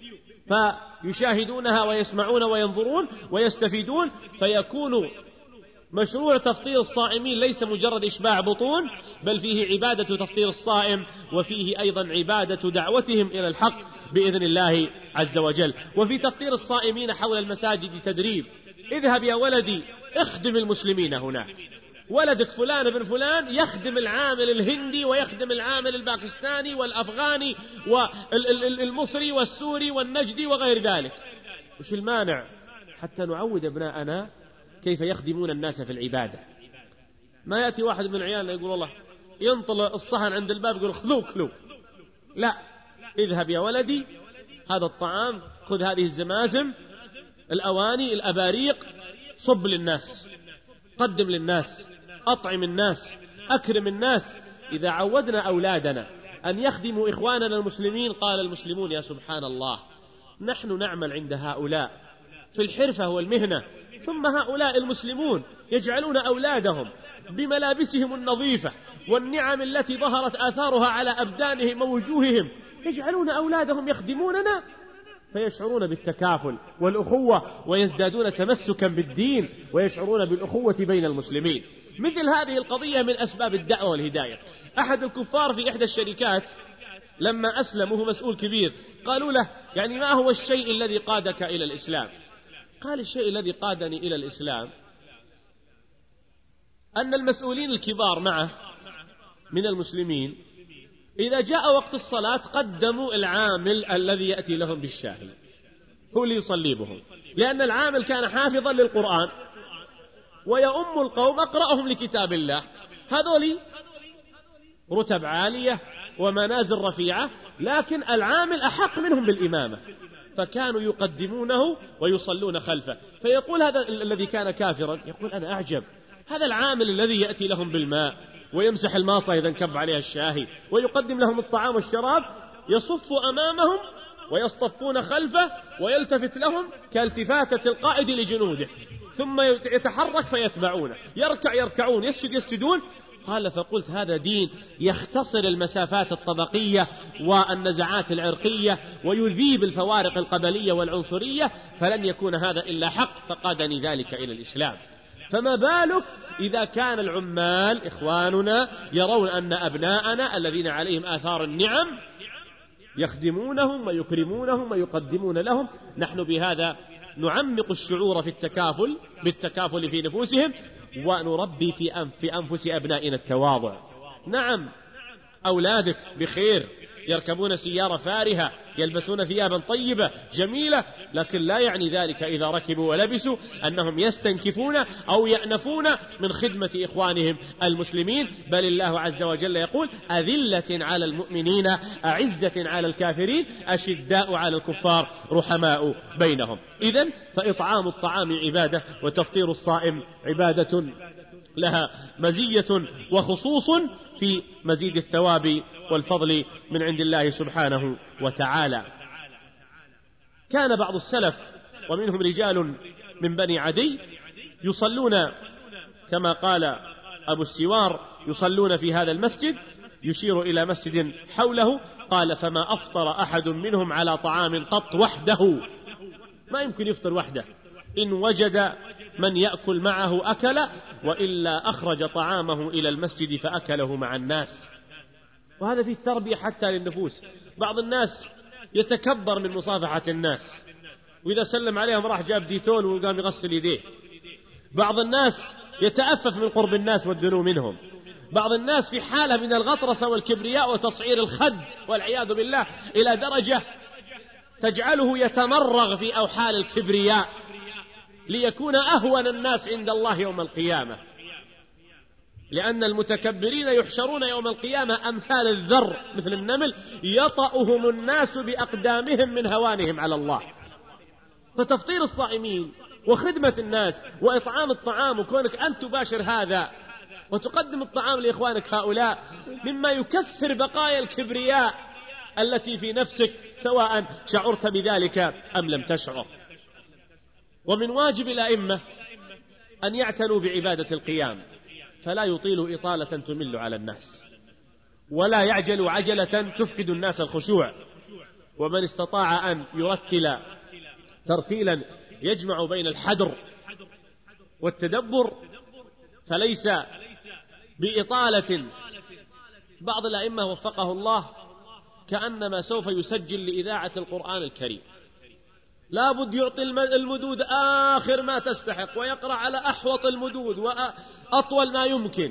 Speaker 2: فيشاهدونها ويسمعون وينظرون ويستفيدون، فيكون مشروع تفطير الصائمين ليس مجرد إشباع بطون، بل فيه عبادة تفطير الصائم وفيه أيضا عبادة دعوتهم إلى الحق بإذن الله عز وجل. وفي تفطير الصائمين حول المساجد تدريب. اذهب يا ولدي اخدم المسلمين هناك، ولدك فلان بن فلان يخدم العامل الهندي ويخدم العامل الباكستاني والأفغاني والمصري والسوري والنجدي وغير ذلك. وش المانع حتى نعود أبناءنا كيف يخدمون الناس في العبادة؟ ما يأتي واحد من عيالنا يقول والله ينطل الصحن عند الباب يقول خذوه كلوا، لا، اذهب يا ولدي هذا الطعام، خذ هذه الزمازم، الأواني، الأباريق، صب للناس، قدم للناس، أطعم الناس، أكرم الناس. إذا عودنا أولادنا أن يخدموا إخواننا المسلمين قال المسلمون يا سبحان الله نحن نعمل عند هؤلاء في الحرفة والمهنة، ثم هؤلاء المسلمون يجعلون أولادهم بملابسهم النظيفة والنعم التي ظهرت آثارها على أبدانهم ووجوههم، يجعلون أولادهم يخدموننا فيشعرون بالتكافل والأخوة ويزدادون تمسكا بالدين ويشعرون بالأخوة بين المسلمين. مثل هذه القضية من أسباب الدعوة والهداية. أحد الكفار في إحدى الشركات لما أسلم وهو مسؤول كبير قالوا له يعني ما هو الشيء الذي قادك إلى الإسلام؟ قال الشيء الذي قادني إلى الإسلام أن المسؤولين الكبار معه من المسلمين إذا جاء وقت الصلاة قدموا العامل الذي يأتي لهم بالشاهي هو اللي يصلي بهم، لأن العامل كان حافظا للقرآن ويؤم القوم أقرأهم لكتاب الله. هذول رتب عالية ومنازل رفيعة، لكن العامل أحق منهم بالإمامة، فكانوا يقدمونه ويصلون خلفه. فيقول هذا الذي كان كافرا يقول أنا أعجب، هذا العامل الذي يأتي لهم بالماء ويمسح الماصة إذا انكب عليها الشاهي ويقدم لهم الطعام والشراب، يصف أمامهم ويصطفون خلفه ويلتفت لهم كالتفاتة القائد لجنوده، ثم يتحرك فيتبعونه، يركع يركعون، يسجد يسجدون. قال فقلت هذا دين يختصر المسافات الطبقية والنزعات العرقية ويذيب الفوارق القبلية والعنصرية، فلن يكون هذا إلا حق، فقادني ذلك إلى الإسلام. فما بالك إذا كان العمال إخواننا يرون أن أبناءنا الذين عليهم آثار النعم يخدمونهم ويكرمونهم ويقدمون لهم. نحن بهذا نعمق الشعور في التكافل بالتكافل في نفوسهم، ونربي في أنفس أبنائنا التواضع. نعم أولادك بخير، يركبون سيارة فارهة، يلبسون ثيابا طيبة جميلة، لكن لا يعني ذلك إذا ركبوا ولبسوا أنهم يستنكفون أو يأنفون من خدمة إخوانهم المسلمين. بل الله عز وجل يقول أذلة على المؤمنين أعزة على الكافرين أشداء على الكفار رحماء بينهم. إذن فإطعام الطعام عبادة، وتفطير الصائم عبادة لها مزية وخصوص في مزيد الثواب والفضل من عند الله سبحانه وتعالى. كان بعض السلف ومنهم رجال من بني عدي يصلون كما قال أبو السوار يصلون في هذا المسجد، يشير إلى مسجد حوله، قال فما أفطر أحد منهم على طعام قط وحده، ما يمكن يفطر وحده، إن وجد من يأكل معه أكل، وإلا أخرج طعامه إلى المسجد فأكله مع الناس. وهذا فيه التربية حتى للنفوس. بعض الناس يتكبر من مصافحة الناس، وإذا سلم عليهم راح جاب ديتول وقام يغسل يديه. بعض الناس يتأفف من قرب الناس والدنو منهم. بعض الناس في حالة من الغطرسة والكبرياء وتصعير الخد والعياذ بالله إلى درجة تجعله يتمرغ في أوحال الكبرياء ليكون أهون الناس عند الله يوم القيامة، لأن المتكبرين يحشرون يوم القيامة أمثال الذر مثل النمل يطأهم الناس بأقدامهم من هوانهم على الله. فتفطير الصائمين وخدمة الناس وإطعام الطعام، وكونك أن تباشر هذا وتقدم الطعام لإخوانك هؤلاء، مما يكسر بقايا الكبرياء التي في نفسك سواء شعرت بذلك أم لم تشعر. ومن واجب الأئمة أن يعتنوا بعبادة القيام، فلا يطيلوا إطالة تمل على الناس، ولا يعجلوا عجلة تفقد الناس الخشوع. ومن استطاع أن يرتل ترتيلا يجمع بين الحدر والتدبر فليس بإطالة. بعض الأئمة وفقه الله كأنما سوف يسجل لإذاعة القرآن الكريم، لا بد يعطي المدود آخر ما تستحق، ويقرأ على أحوط المدود وأطول ما يمكن.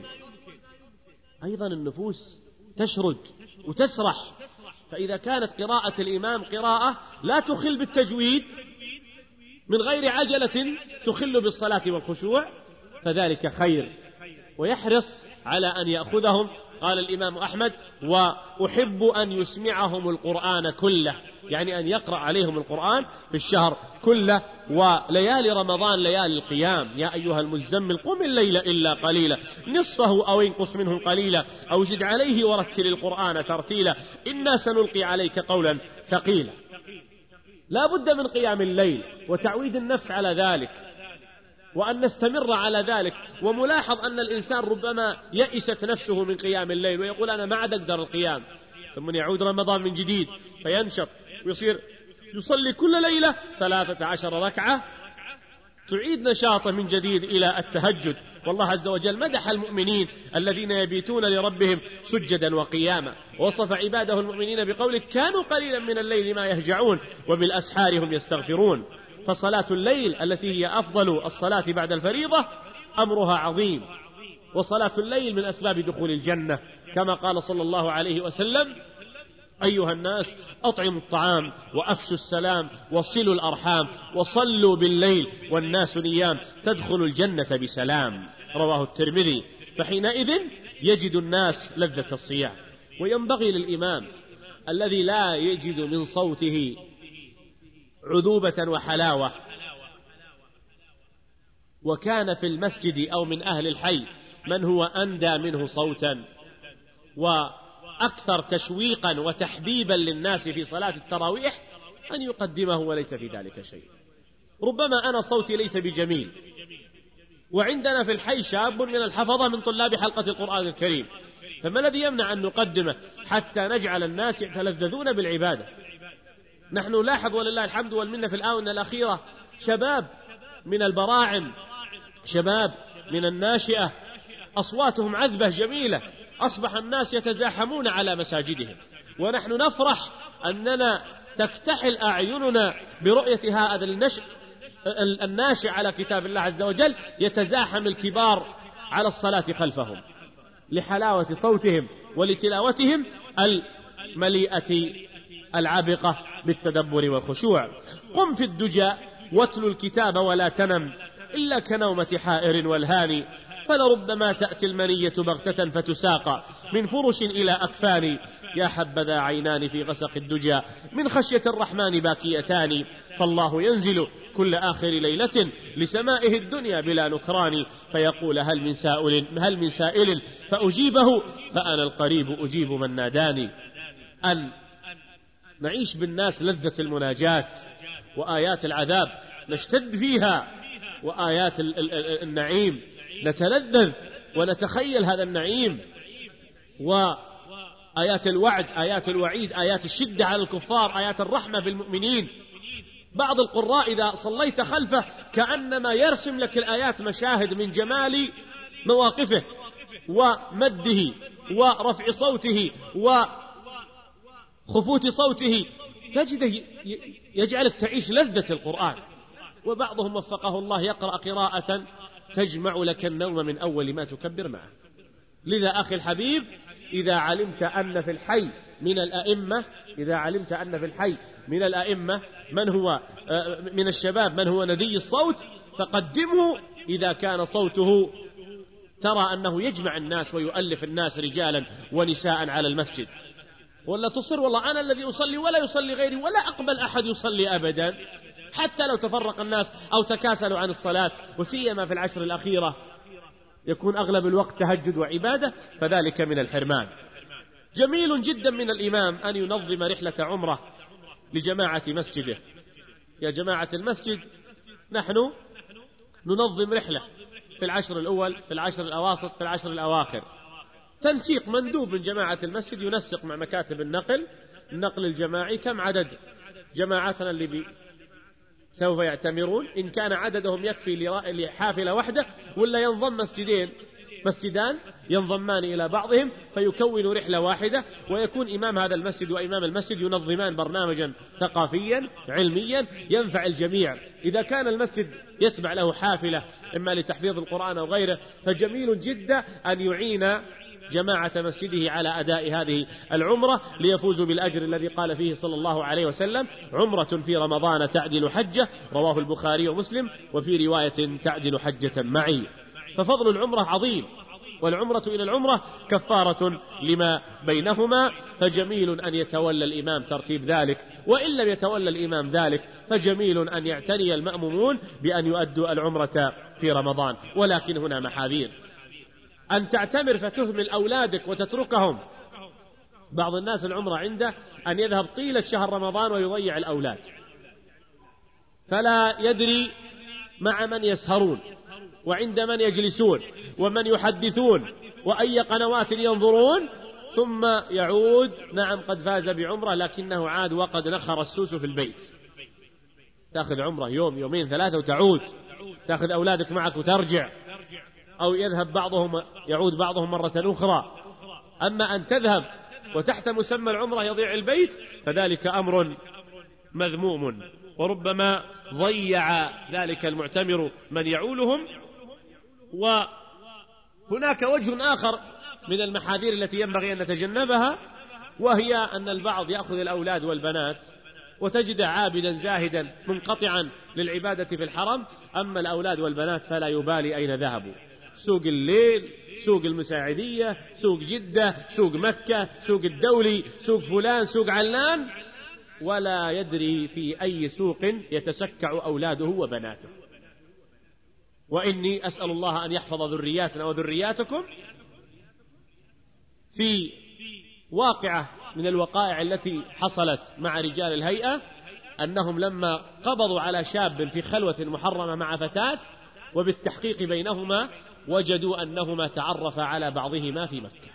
Speaker 2: أيضا النفوس تشرد وتسرح، فإذا كانت قراءة الإمام قراءة لا تخل بالتجويد من غير عجلة تخل بالصلاة والخشوع فذلك خير، ويحرص على أن يأخذهم. قال الإمام أحمد وأحب أن يسمعهم القرآن كله، يعني أن يقرأ عليهم القرآن في الشهر كله، وليالي رمضان ليالي القيام. يا أيها المزمل قم الليل إلا قليلا نصفه أو انقص منه قليلا أو زد عليه ورتل القرآن ترتيلا إنا سنلقي عليك قولا ثقيلا. لا بد من قيام الليل وتعويد النفس على ذلك، وأن نستمر على ذلك. وملاحظ أن الإنسان ربما يئست نفسه من قيام الليل ويقول أنا ما عاد أقدر القيام، ثم يعود رمضان من جديد فينشط ويصير يصلي كل ليلة ثلاثة عشر ركعة، تعيد نشاطه من جديد إلى التهجد. والله عز وجل مدح المؤمنين الذين يبيتون لربهم سجدا وقياما، ووصف عباده المؤمنين بقوله كانوا قليلا من الليل ما يهجعون وبالأسحار هم يستغفرون. فصلاة الليل التي هي أفضل الصلاة بعد الفريضة أمرها عظيم، وصلاة الليل من أسباب دخول الجنة، كما قال صلى الله عليه وسلم أيها الناس أطعموا الطعام وأفشوا السلام وصلوا الأرحام وصلوا بالليل والناس نيام تدخلوا الجنة بسلام، رواه الترمذي. فحينئذ يجد الناس لذة الصيام. وينبغي للإمام الذي لا يجد من صوته عذوبة وحلاوة وكان في المسجد أو من أهل الحي من هو أندى منه صوتا أكثر تشويقا وتحبيبا للناس في صلاة التراويح أن يقدمه وليس في ذلك شيء. ربما أنا صوتي ليس بجميل، وعندنا في الحي شاب من الحفظة من طلاب حلقة القرآن الكريم، فما الذي يمنع أن نقدمه حتى نجعل الناس يتلذذون بالعبادة؟ نحن لاحظ ولله الحمد والمنة في الآونة الأخيرة شباب من البراعم، شباب من الناشئة، أصواتهم عذبة جميلة، أصبح الناس يتزاحمون على مساجدهم، ونحن نفرح أننا تكتحل أعيننا برؤية هذا النشء الناشئ على كتاب الله عز وجل، يتزاحم الكبار على الصلاة خلفهم لحلاوة صوتهم ولتلاوتهم المليئة العابقة بالتدبر والخشوع. قم في الدجى واتل الكتاب ولا تنم إلا كنومة حائر والهاني، فلربما تأتي المنية بغتة فتساق من فرش إلى أكفان، يا حبذا عينان في غسق الدجى من خشية الرحمن باكيتان، فالله ينزل كل آخر ليلة لسمائه الدنيا بلا نكران، فيقول هل من سائل هل من سائل فأجيبه فأنا القريب أجيب من ناداني. أن نعيش بالناس لذة المناجاة وآيات العذاب نشتد فيها، وآيات النعيم نتلذذ ونتخيل هذا النعيم، وآيات الوعد، آيات الوعيد، آيات الشدة على الكفار، آيات الرحمة بالمؤمنين. بعض القراء إذا صليت خلفه كأنما يرسم لك الآيات مشاهد من جمال مواقفه ومده ورفع صوته وخفوت صوته، تجده يجعلك تعيش لذة القرآن. وبعضهم وفقه الله يقرأ قراءة تجمع لك النوم من أول ما تكبر معه. لذا أخي الحبيب، إذا علمت أن في الحي من الأئمة إذا علمت أن في الحي من الأئمة من هو من الشباب من هو ندي الصوت، فقدمه إذا كان صوته ترى أنه يجمع الناس ويؤلف الناس رجالا ونساء على المسجد. ولا تصر والله أنا الذي أصلي ولا يصلي غيري ولا أقبل أحد يصلي أبدا، حتى لو تفرق الناس أو تكاسلوا عن الصلاة، وسيما في العشر الأخيرة يكون أغلب الوقت تهجد وعبادة، فذلك من الحرمان. جميل جدا من الإمام أن ينظم رحلة عمرة لجماعة مسجده. يا جماعة المسجد، نحن ننظم رحلة في العشر الأول، في العشر الأواسط، في العشر الأواخر، تنسيق مندوب من جماعة المسجد ينسق مع مكاتب النقل النقل الجماعي كم عدد جماعتنا اللي بي سوف يعتمرون، إن كان عددهم يكفي لحافلة واحدة، ولا ينضم مسجدين مسجدان ينضمان إلى بعضهم فيكون رحلة واحدة، ويكون إمام هذا المسجد وإمام المسجد ينظمان برنامجا ثقافيا علميا ينفع الجميع. إذا كان المسجد يتبع له حافلة إما لتحفيظ القرآن أو غيره، فجميل جدا أن يعين جماعة مسجده على أداء هذه العمرة ليفوزوا بالأجر الذي قال فيه صلى الله عليه وسلم: عمرة في رمضان تعدل حجة، رواه البخاري ومسلم، وفي رواية تعدل حجة معي. ففضل العمرة عظيم، والعمرة إلى العمرة كفارة لما بينهما، فجميل أن يتولى الإمام ترتيب ذلك، وإن لم يتولى الإمام ذلك فجميل أن يعتني المأمومون بأن يؤدوا العمرة في رمضان. ولكن هنا محاذير: أن تعتمر فتهمل أولادك وتتركهم. بعض الناس العمرة عنده أن يذهب طيلة شهر رمضان ويضيع الأولاد، فلا يدري مع من يسهرون وعند من يجلسون ومن يحدثون وأي قنوات ينظرون، ثم يعود نعم قد فاز بعمرة لكنه عاد وقد نخر السوس في البيت. تأخذ عمرة يوم يومين ثلاثة وتعود، تأخذ أولادك معك وترجع، أو يذهب بعضهم يعود بعضهم مرة أخرى. أما أن تذهب وتحت مسمى العمرة يضيع البيت فذلك أمر مذموم، وربما ضيع ذلك المعتمر من يعولهم. وهناك وجه آخر من المحاذير التي ينبغي أن نتجنبها، وهي أن البعض يأخذ الأولاد والبنات وتجد عابدا زاهدا منقطعا للعبادة في الحرم، أما الأولاد والبنات فلا يبالي أين ذهبوا، سوق الليل، سوق المساعدية، سوق جدة، سوق مكة، سوق الدولي، سوق فلان، سوق علان، ولا يدري في أي سوق يتسكع أولاده وبناته. وإني أسأل الله أن يحفظ ذرياتنا وذرياتكم في واقعة من الوقائع التي حصلت مع رجال الهيئة أنهم لما قبضوا على شاب في خلوة محرمة مع فتاة وبالتحقيق بينهما وجدوا أنهما تعرفا على بعضهما في مكة.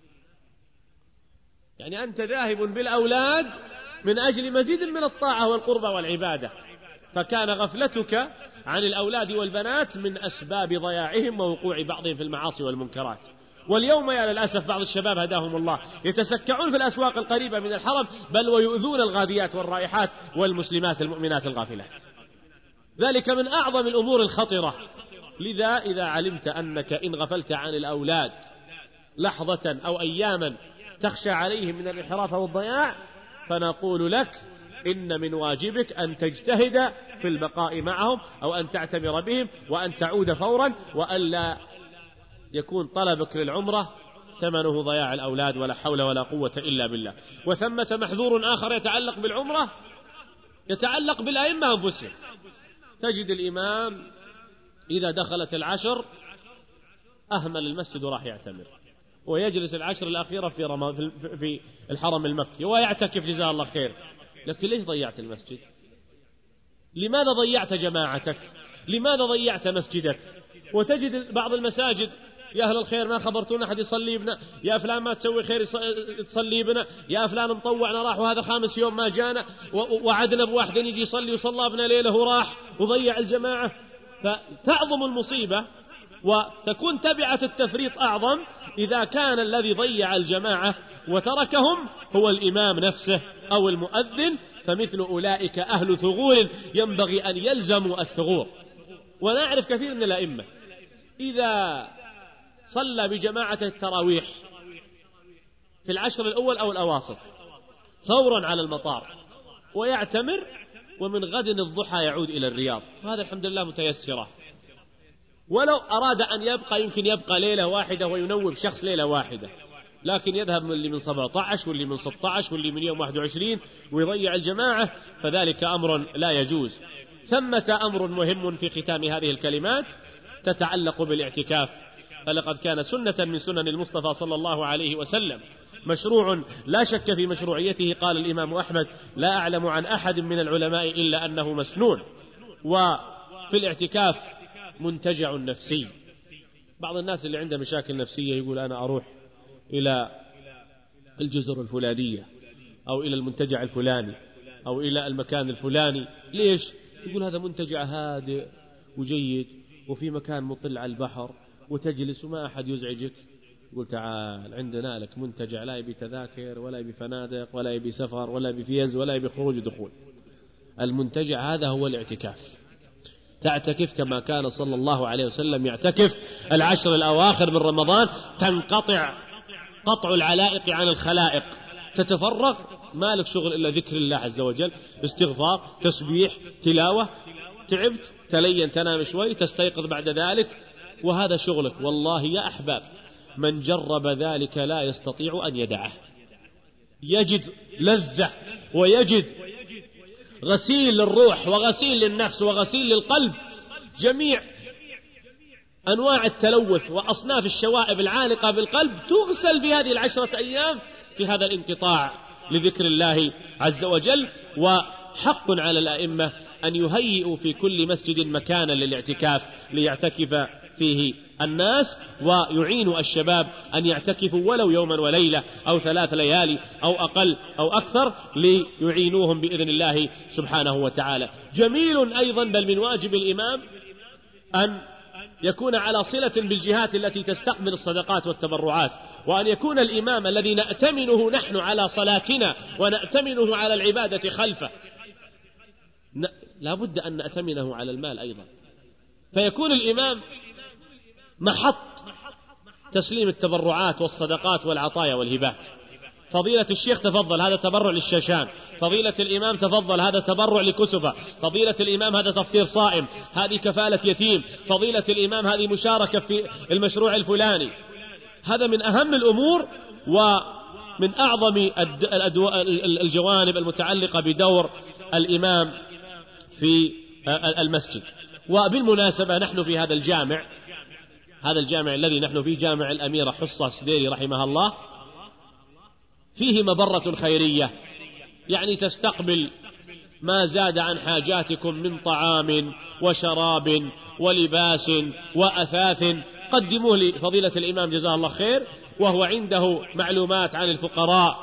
Speaker 2: يعني أنت ذاهب بالأولاد من أجل مزيد من الطاعة والقربة والعبادة، فكان غفلتك عن الأولاد والبنات من أسباب ضياعهم ووقوع بعضهم في المعاصي والمنكرات. واليوم يا للأسف بعض الشباب هداهم الله يتسكعون في الأسواق القريبة من الحرم، بل ويؤذون الغاديات والرائحات والمسلمات المؤمنات الغافلات. ذلك من أعظم الأمور الخطرة. لذا إذا علمت أنك إن غفلت عن الأولاد لحظة أو أياما تخشى عليهم من الانحراف والضياع، فنقول لك إن من واجبك أن تجتهد في البقاء معهم أو أن تعتمر بهم وأن تعود فورا، وألا يكون طلبك للعمرة ثمنه ضياع الأولاد، ولا حول ولا قوة إلا بالله. وثمة محذور آخر يتعلق بالعمرة، يتعلق بالأئمة أنفسهم. تجد الإمام إذا دخلت العشر أهمل المسجد وراح يعتمر، ويجلس العشر الأخيرة في, رم... في الحرم المكي ويعتكف جزاه الله خير. لكن ليش ضيعت المسجد؟ لماذا ضيعت جماعتك؟ لماذا ضيعت مسجدك؟ وتجد بعض المساجد يا أهل الخير ما خبرتونا أحد يصلي بنا، يا فلان ما تسوي خير تصلي بنا، يا فلان مطوعنا راح وهذا خامس يوم ما جانا، وعدنا بواحد يجي يصلي وصلى بنا ليلة وراح وضيع الجماعة. فتعظم المصيبة وتكون تبعة التفريط أعظم إذا كان الذي ضيع الجماعة وتركهم هو الإمام نفسه أو المؤذن، فمثل أولئك أهل ثغور ينبغي أن يلزموا الثغور. ونعرف كثير من الأئمة إذا صلى بجماعة التراويح في العشر الأول أو الأواسط فورا على المطار ويعتمر، ومن غد الضحى يعود إلى الرياض، وهذا الحمد لله متيسرة. ولو أراد أن يبقى يمكن يبقى ليلة واحدة وينوب شخص ليلة واحدة، لكن يذهب من اللي من سبعة عشر واللي من ستة عشر واللي من يوم واحد وعشرين ويضيع الجماعة، فذلك أمر لا يجوز. ثمة أمر مهم في ختام هذه الكلمات تتعلق بالاعتكاف. فلقد كان سنة من سنن المصطفى صلى الله عليه وسلم، مشروع لا شك في مشروعيته. قال الإمام أحمد: لا أعلم عن أحد من العلماء إلا أنه مسنون. وفي الاعتكاف منتجع نفسي. بعض الناس اللي عنده مشاكل نفسية يقول أنا أروح إلى الجزر الفلانية أو إلى المنتجع الفلاني أو إلى المكان الفلاني. ليش؟ يقول هذا منتجع هادئ وجيد وفي مكان مطل على البحر وتجلس وما أحد يزعجك. يقول تعال عندنا لك منتجع لا يبي تذاكر ولا يبي فنادق ولا يبي سفر ولا يبي فيز ولا يبي خروج ودخول. المنتجع هذا هو الاعتكاف. تعتكف كما كان صلى الله عليه وسلم يعتكف العشر الأواخر من رمضان، تنقطع قطع العلائق عن الخلائق، تتفرغ، ما لك شغل إلا ذكر الله عز وجل، استغفار، تسبيح، تلاوة. تعبت تلين تنام شوي، تستيقظ بعد ذلك، وهذا شغلك. والله يا أحباب من جرب ذلك لا يستطيع أن يدعه، يجد لذة ويجد غسيل للروح وغسيل للنفس وغسيل للقلب. جميع أنواع التلوث وأصناف الشوائب العالقة بالقلب تغسل في هذه العشرة أيام في هذا الانقطاع لذكر الله عز وجل. وحق على الأئمة أن يهيئوا في كل مسجد مكانا للاعتكاف ليعتكف فيه الناس، ويعينوا الشباب أن يعتكفوا ولو يوما وليلة أو ثلاث ليالي أو أقل أو أكثر، ليعينوهم بإذن الله سبحانه وتعالى. جميل أيضا بل من واجب الإمام أن يكون على صلة بالجهات التي تستقبل الصدقات والتبرعات، وأن يكون الإمام الذي نأتمنه نحن على صلاتنا ونأتمنه على العبادة خلفه لا بد أن نأتمنه على المال أيضا، فيكون الإمام محط تسليم التبرعات والصدقات والعطايا والهبات. فضيلة الشيخ تفضل، هذا تبرع للشاشان. فضيلة الإمام تفضل، هذا تبرع لكسفة. فضيلة الإمام هذا تفطير صائم، هذه كفالة يتيم. فضيلة الإمام هذه مشاركة في المشروع الفلاني. هذا من أهم الأمور ومن أعظم الجوانب المتعلقة بدور الإمام في المسجد. وبالمناسبة نحن في هذا الجامع، هذا الجامع الذي نحن فيه، جامع الأميرة حصة سديري رحمها الله،
Speaker 3: فيه مبرة خيرية، يعني تستقبل ما زاد عن حاجاتكم من طعام وشراب ولباس وأثاث، قدموه لفضيلة الإمام جزاه الله خير، وهو عنده معلومات عن الفقراء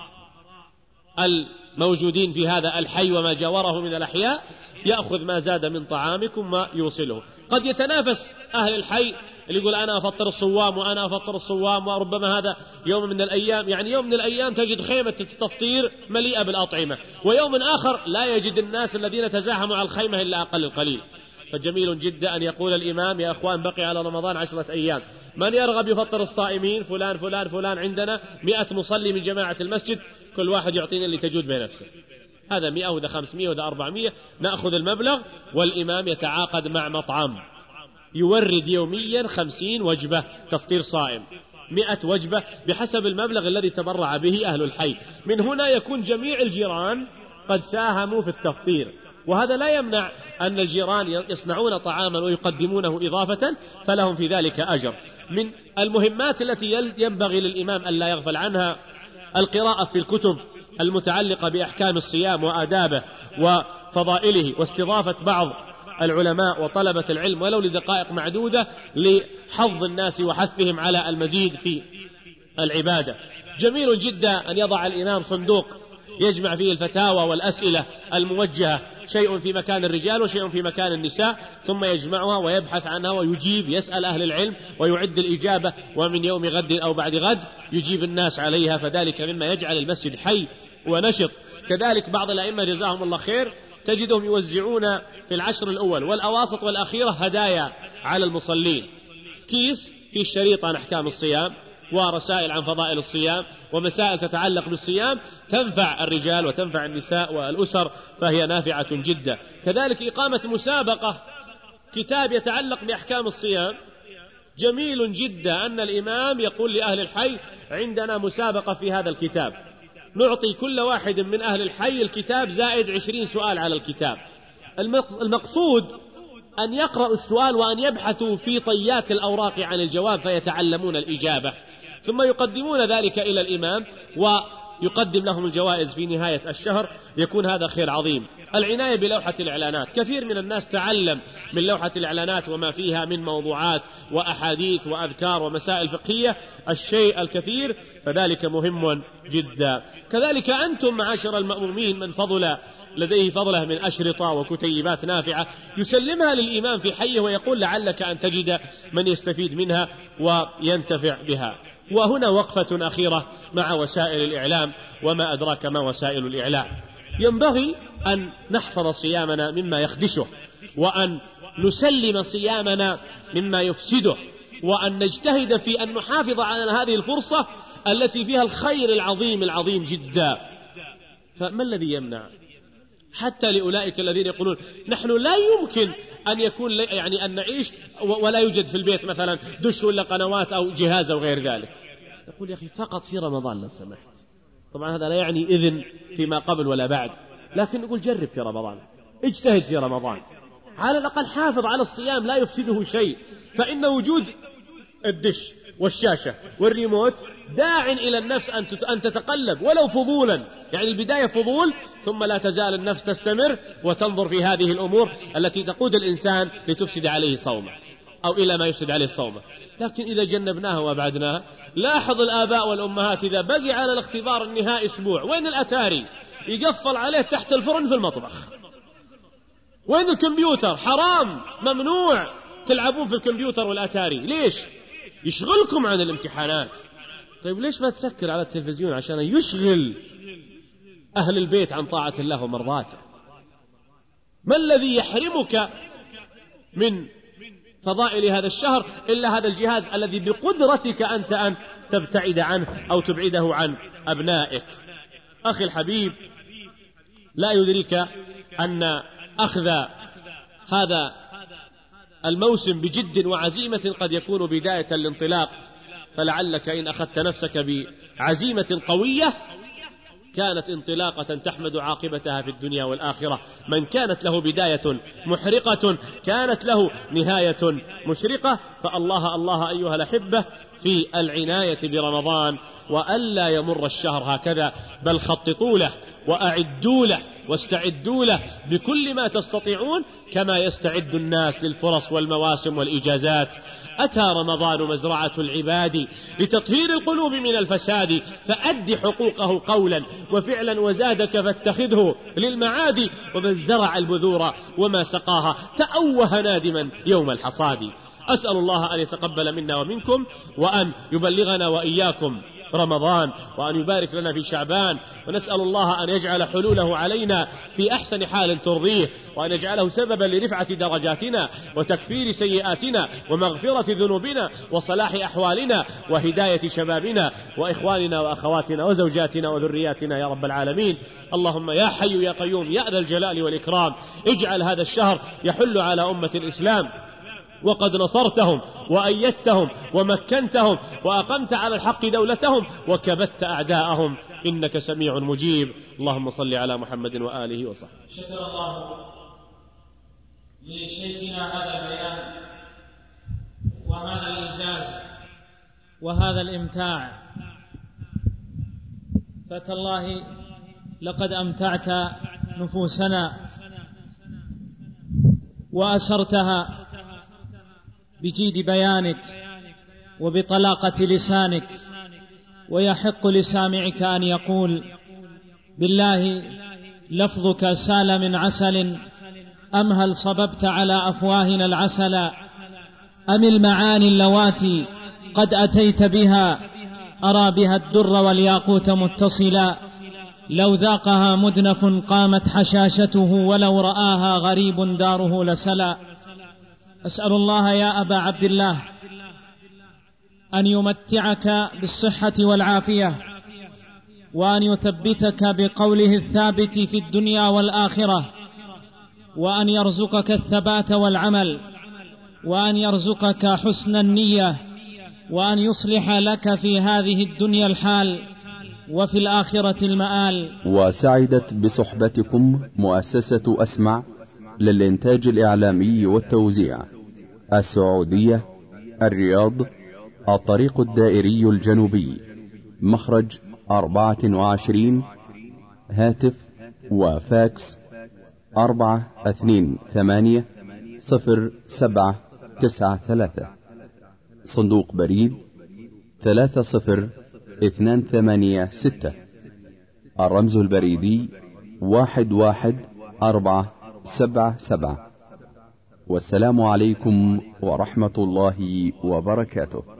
Speaker 3: الموجودين في هذا الحي وما جاوره من الأحياء، يأخذ ما زاد من طعامكم ما يوصله. قد يتنافس أهل الحي اللي يقول أنا أفطر الصوام وأنا أفطر الصوام، وربما هذا يوم من الأيام، يعني يوم من الأيام تجد خيمة التفطير مليئة بالأطعمة، ويوم آخر لا يجد الناس الذين تزاحموا على الخيمة إلا أقل القليل. فجميل جدا أن يقول الإمام يا أخوان بقي على رمضان عشرة أيام، من يرغب يفطر الصائمين فلان فلان فلان، عندنا مئة مصلي من جماعة المسجد، كل واحد يعطينا اللي تجود بنفسه، هذا مئة وده خمسمائة وده أربعمائة، نأخذ المبلغ والإمام يتعاقد مع مطعم يورد يوميا خمسين وجبة تفطير صائم، مئة وجبة بحسب المبلغ الذي تبرع به أهل الحي. من هنا يكون جميع الجيران قد ساهموا في التفطير، وهذا لا يمنع أن الجيران يصنعون طعاما ويقدمونه إضافة، فلهم في ذلك أجر. من المهمات التي ينبغي للإمام أن لا يغفل عنها القراءة في الكتب المتعلقة بأحكام الصيام وآدابه وفضائله، واستضافة بعض العلماء وطلبة العلم ولو لدقائق معدودة لحظ الناس وحثهم على المزيد في العبادة. جميل جدا أن يضع الإمام صندوق يجمع فيه الفتاوى والأسئلة الموجهة، شيء في مكان الرجال وشيء في مكان النساء، ثم يجمعها ويبحث عنها ويجيب، يسأل أهل العلم ويعد الإجابة، ومن يوم غد أو بعد غد يجيب الناس عليها، فذلك مما يجعل المسجد حي ونشط. كذلك بعض الأئمة جزاهم الله خير تجدهم يوزعون في العشر الأول والأواسط والأخيرة هدايا على المصلين، كيس في الشريط عن أحكام الصيام ورسائل عن فضائل الصيام ومسائل تتعلق بالصيام تنفع الرجال وتنفع النساء والأسر، فهي نافعة جدا. كذلك إقامة مسابقة كتاب يتعلق بأحكام الصيام، جميل جدا أن الإمام يقول لأهل الحي عندنا مسابقة في هذا الكتاب، نعطي كل واحد من أهل الحي الكتاب زائد عشرين سؤال على الكتاب. المقصود أن يقرأوا السؤال وأن يبحثوا في طيات الأوراق عن الجواب فيتعلمون الإجابة، ثم يقدمون ذلك إلى الإمام ويقدم لهم الجوائز في نهاية الشهر، يكون هذا خير عظيم. العناية بلوحة الإعلانات، كثير من الناس تعلم من لوحة الإعلانات وما فيها من موضوعات وأحاديث وأذكار ومسائل فقهية الشيء الكثير، فذلك مهم جدا. كذلك أنتم معاشر المأمومين من فضل لديه فضله من أشرطة وكتيبات نافعة يسلمها للإمام في حيه ويقول لعلك أن تجد من يستفيد منها وينتفع بها. وهنا وقفة أخيرة مع وسائل الإعلام، وما أدراك ما وسائل الإعلام. ينبغي أن نحفظ صيامنا مما يخدشه، وأن نسلم صيامنا مما يفسده، وأن نجتهد في أن نحافظ على هذه الفرصة التي فيها الخير العظيم العظيم جدا. فما الذي يمنع حتى لأولئك الذين يقولون نحن لا يمكن أن يكون يعني أن نعيش ولا يوجد في البيت مثلا دش ولا قنوات أو جهاز أو غير ذلك، نقول يا أخي فقط في رمضان لو سمحت. طبعا هذا لا يعني إذن فيما قبل ولا بعد، لكن نقول جرب في رمضان، اجتهد في رمضان، على الأقل حافظ على الصيام لا يفسده شيء، فإن وجود الدش والشاشة والريموت داع إلى النفس أن تتقلب ولو فضولا، يعني البداية فضول، ثم لا تزال النفس تستمر وتنظر في هذه الأمور التي تقود الإنسان لتفسد عليه صومه أو إلى ما يفسد عليه صومه. لكن إذا جنبناها وأبعدناها، لاحظ الآباء والأمهات إذا بقي على الاختبار النهائي أسبوع، وين الأتاري؟ يقفل عليه تحت الفرن في المطبخ. وين الكمبيوتر؟ حرام، ممنوع تلعبون في الكمبيوتر والأتاري. ليش؟ يشغلكم عن الامتحانات. طيب ليش ما تسكر على التلفزيون عشان يشغل أهل البيت عن طاعة الله ومرضاته؟ ما الذي يحرمك من فضائل هذا الشهر إلا هذا الجهاز الذي بقدرتك أنت أن تبتعد عنه أو تبعده عن أبنائك. أخي الحبيب، لا يدرك أن أخذ هذا الموسم بجد وعزيمة قد يكون بداية الانطلاق، فلعلك إن أخذت نفسك بعزيمة قوية كانت انطلاقة تحمد عاقبتها في الدنيا والآخرة. من كانت له بداية محرقة كانت له نهاية مشرقة، فالله الله أيها الأحبة في العناية برمضان، وألا يمر الشهر هكذا، بل خططوا له وأعدوا له واستعدوا له بكل ما تستطيعون، كما يستعد الناس للفرص والمواسم والإجازات. أتى رمضان مزرعة العباد لتطهير القلوب من الفساد، فأد حقوقه قولا وفعلا وزادك فاتخذه للمعاد، ومن زرع البذور وما سقاها تأوه نادما يوم الحصاد. أسأل الله أن يتقبل منا ومنكم، وأن يبلغنا وإياكم رمضان، وأن يبارك لنا في شعبان، ونسأل الله أن يجعل حلوله علينا في أحسن حال ترضيه، وأن يجعله سببا لرفعة درجاتنا وتكفير سيئاتنا ومغفرة ذنوبنا وصلاح أحوالنا وهداية شبابنا وإخواننا وأخواتنا وزوجاتنا وذرياتنا يا رب العالمين. اللهم يا حي يا قيوم يا ذا الجلال والإكرام، اجعل هذا الشهر يحل على أمة الإسلام، وقد نصرتهم وأيدتهم ومكنتهم وأقمت على الحق دولتهم وكبت أعداءهم، إنك سميع مجيب. اللهم صل على محمد وآله وصحبه.
Speaker 4: شكر الله لشيخنا هذا البيان وهذا الإنجاز وهذا الإمتاع. فتالله لقد أمتعت نفوسنا وأسرتها بجيد بيانك وبطلاقة لسانك، ويحق لسامعك أن يقول: بالله لفظك سال من عسل، أم هل صببت على أفواهنا العسل، أم المعاني اللواتي قد أتيت بها، أرى بها الدر والياقوت متصلا، لو ذاقها مدنف قامت حشاشته، ولو رآها غريب داره لسلا. أسأل الله يا أبا عبد الله أن يمتعك بالصحة والعافية، وأن يثبتك بقوله الثابت في الدنيا والآخرة، وأن يرزقك الثبات والعمل، وأن يرزقك حسن النية، وأن يصلح لك في هذه الدنيا الحال وفي الآخرة المآل.
Speaker 1: وسعدت بصحبتكم مؤسسة أسمع للإنتاج الإعلامي والتوزيع، السعودية، الرياض، الطريق الدائري الجنوبي، مخرج أربعة وعشرين، هاتف وفاكس أربعة اثنين ثمانية صفر سبعة تسعة ثلاثة، صندوق بريد ثلاثة صفر اثنان ثمانية ستة، الرمز البريدي واحد واحد أربعة سبعة سبعة. والسلام عليكم ورحمة الله وبركاته.